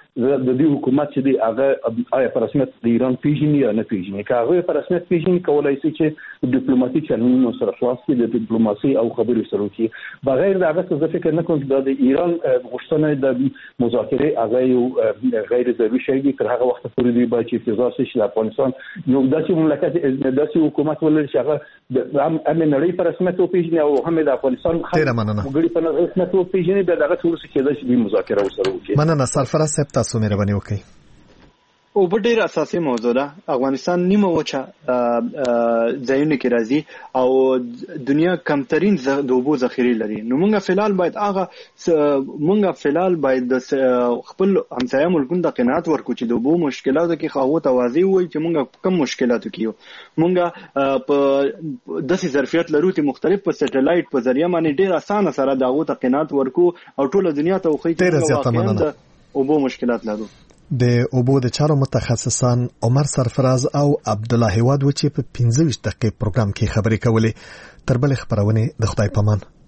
د دې حکومت چې دی هغه آیا په رسمیت د ایران پیژني یا نه پیژني. که هغه په رسمیت پیژني کولای شي چې ډیپلوماټیک چینلونو سره خلاص کړي، د ډیپلوماسي او خبرې سره وکړي. بغیر د هغه څه فکر نه کوم چې د ایران غوښتنه د مذاکره هغه یو غیر ضروري شی دی. تر هغه وخت پورې دی باید چې فضا شي د افغانستان یو داسې مملکت داسې حکومت ولري چې هغه د هم نړۍ په رسمیت وپیژني او هم د افغانستان وګړي په رسمیت وپیژني. د هغه څه څه کېدای شي مذاکره وسره وکړي. مننه سرفراز صاحب، تاسو مهرباني وکړئ. او په ډیر اساسي موضوع ده. افغانستان نیمه وچه ځایونه کې راځي او دنیا کمترین د اوبو ذخیره لري. نو موږ فلال باید هغه موږ فلال باید د خپل همسایه ملکونو د قناعت ورکو چې د اوبو مشکلاتو کې خواو توازی وي چې موږ کم مشکلاتو کې یو. موږ په داسې ظرفیت لرو چې مختلف په سټلایټ په ذریعہ باندې ډیر اسانه سره دغه ته قناعت ورکو او ټول دنیا ته وخی چې د اوبو مشکلات لرو. د اوبو د چارو متخصصان عمر سرفراز او عبد الله هواد و چې په پنځه ویشت دقیقې پروګرام کې خبرې کولې. تر بل خبرونه د خدای پامان.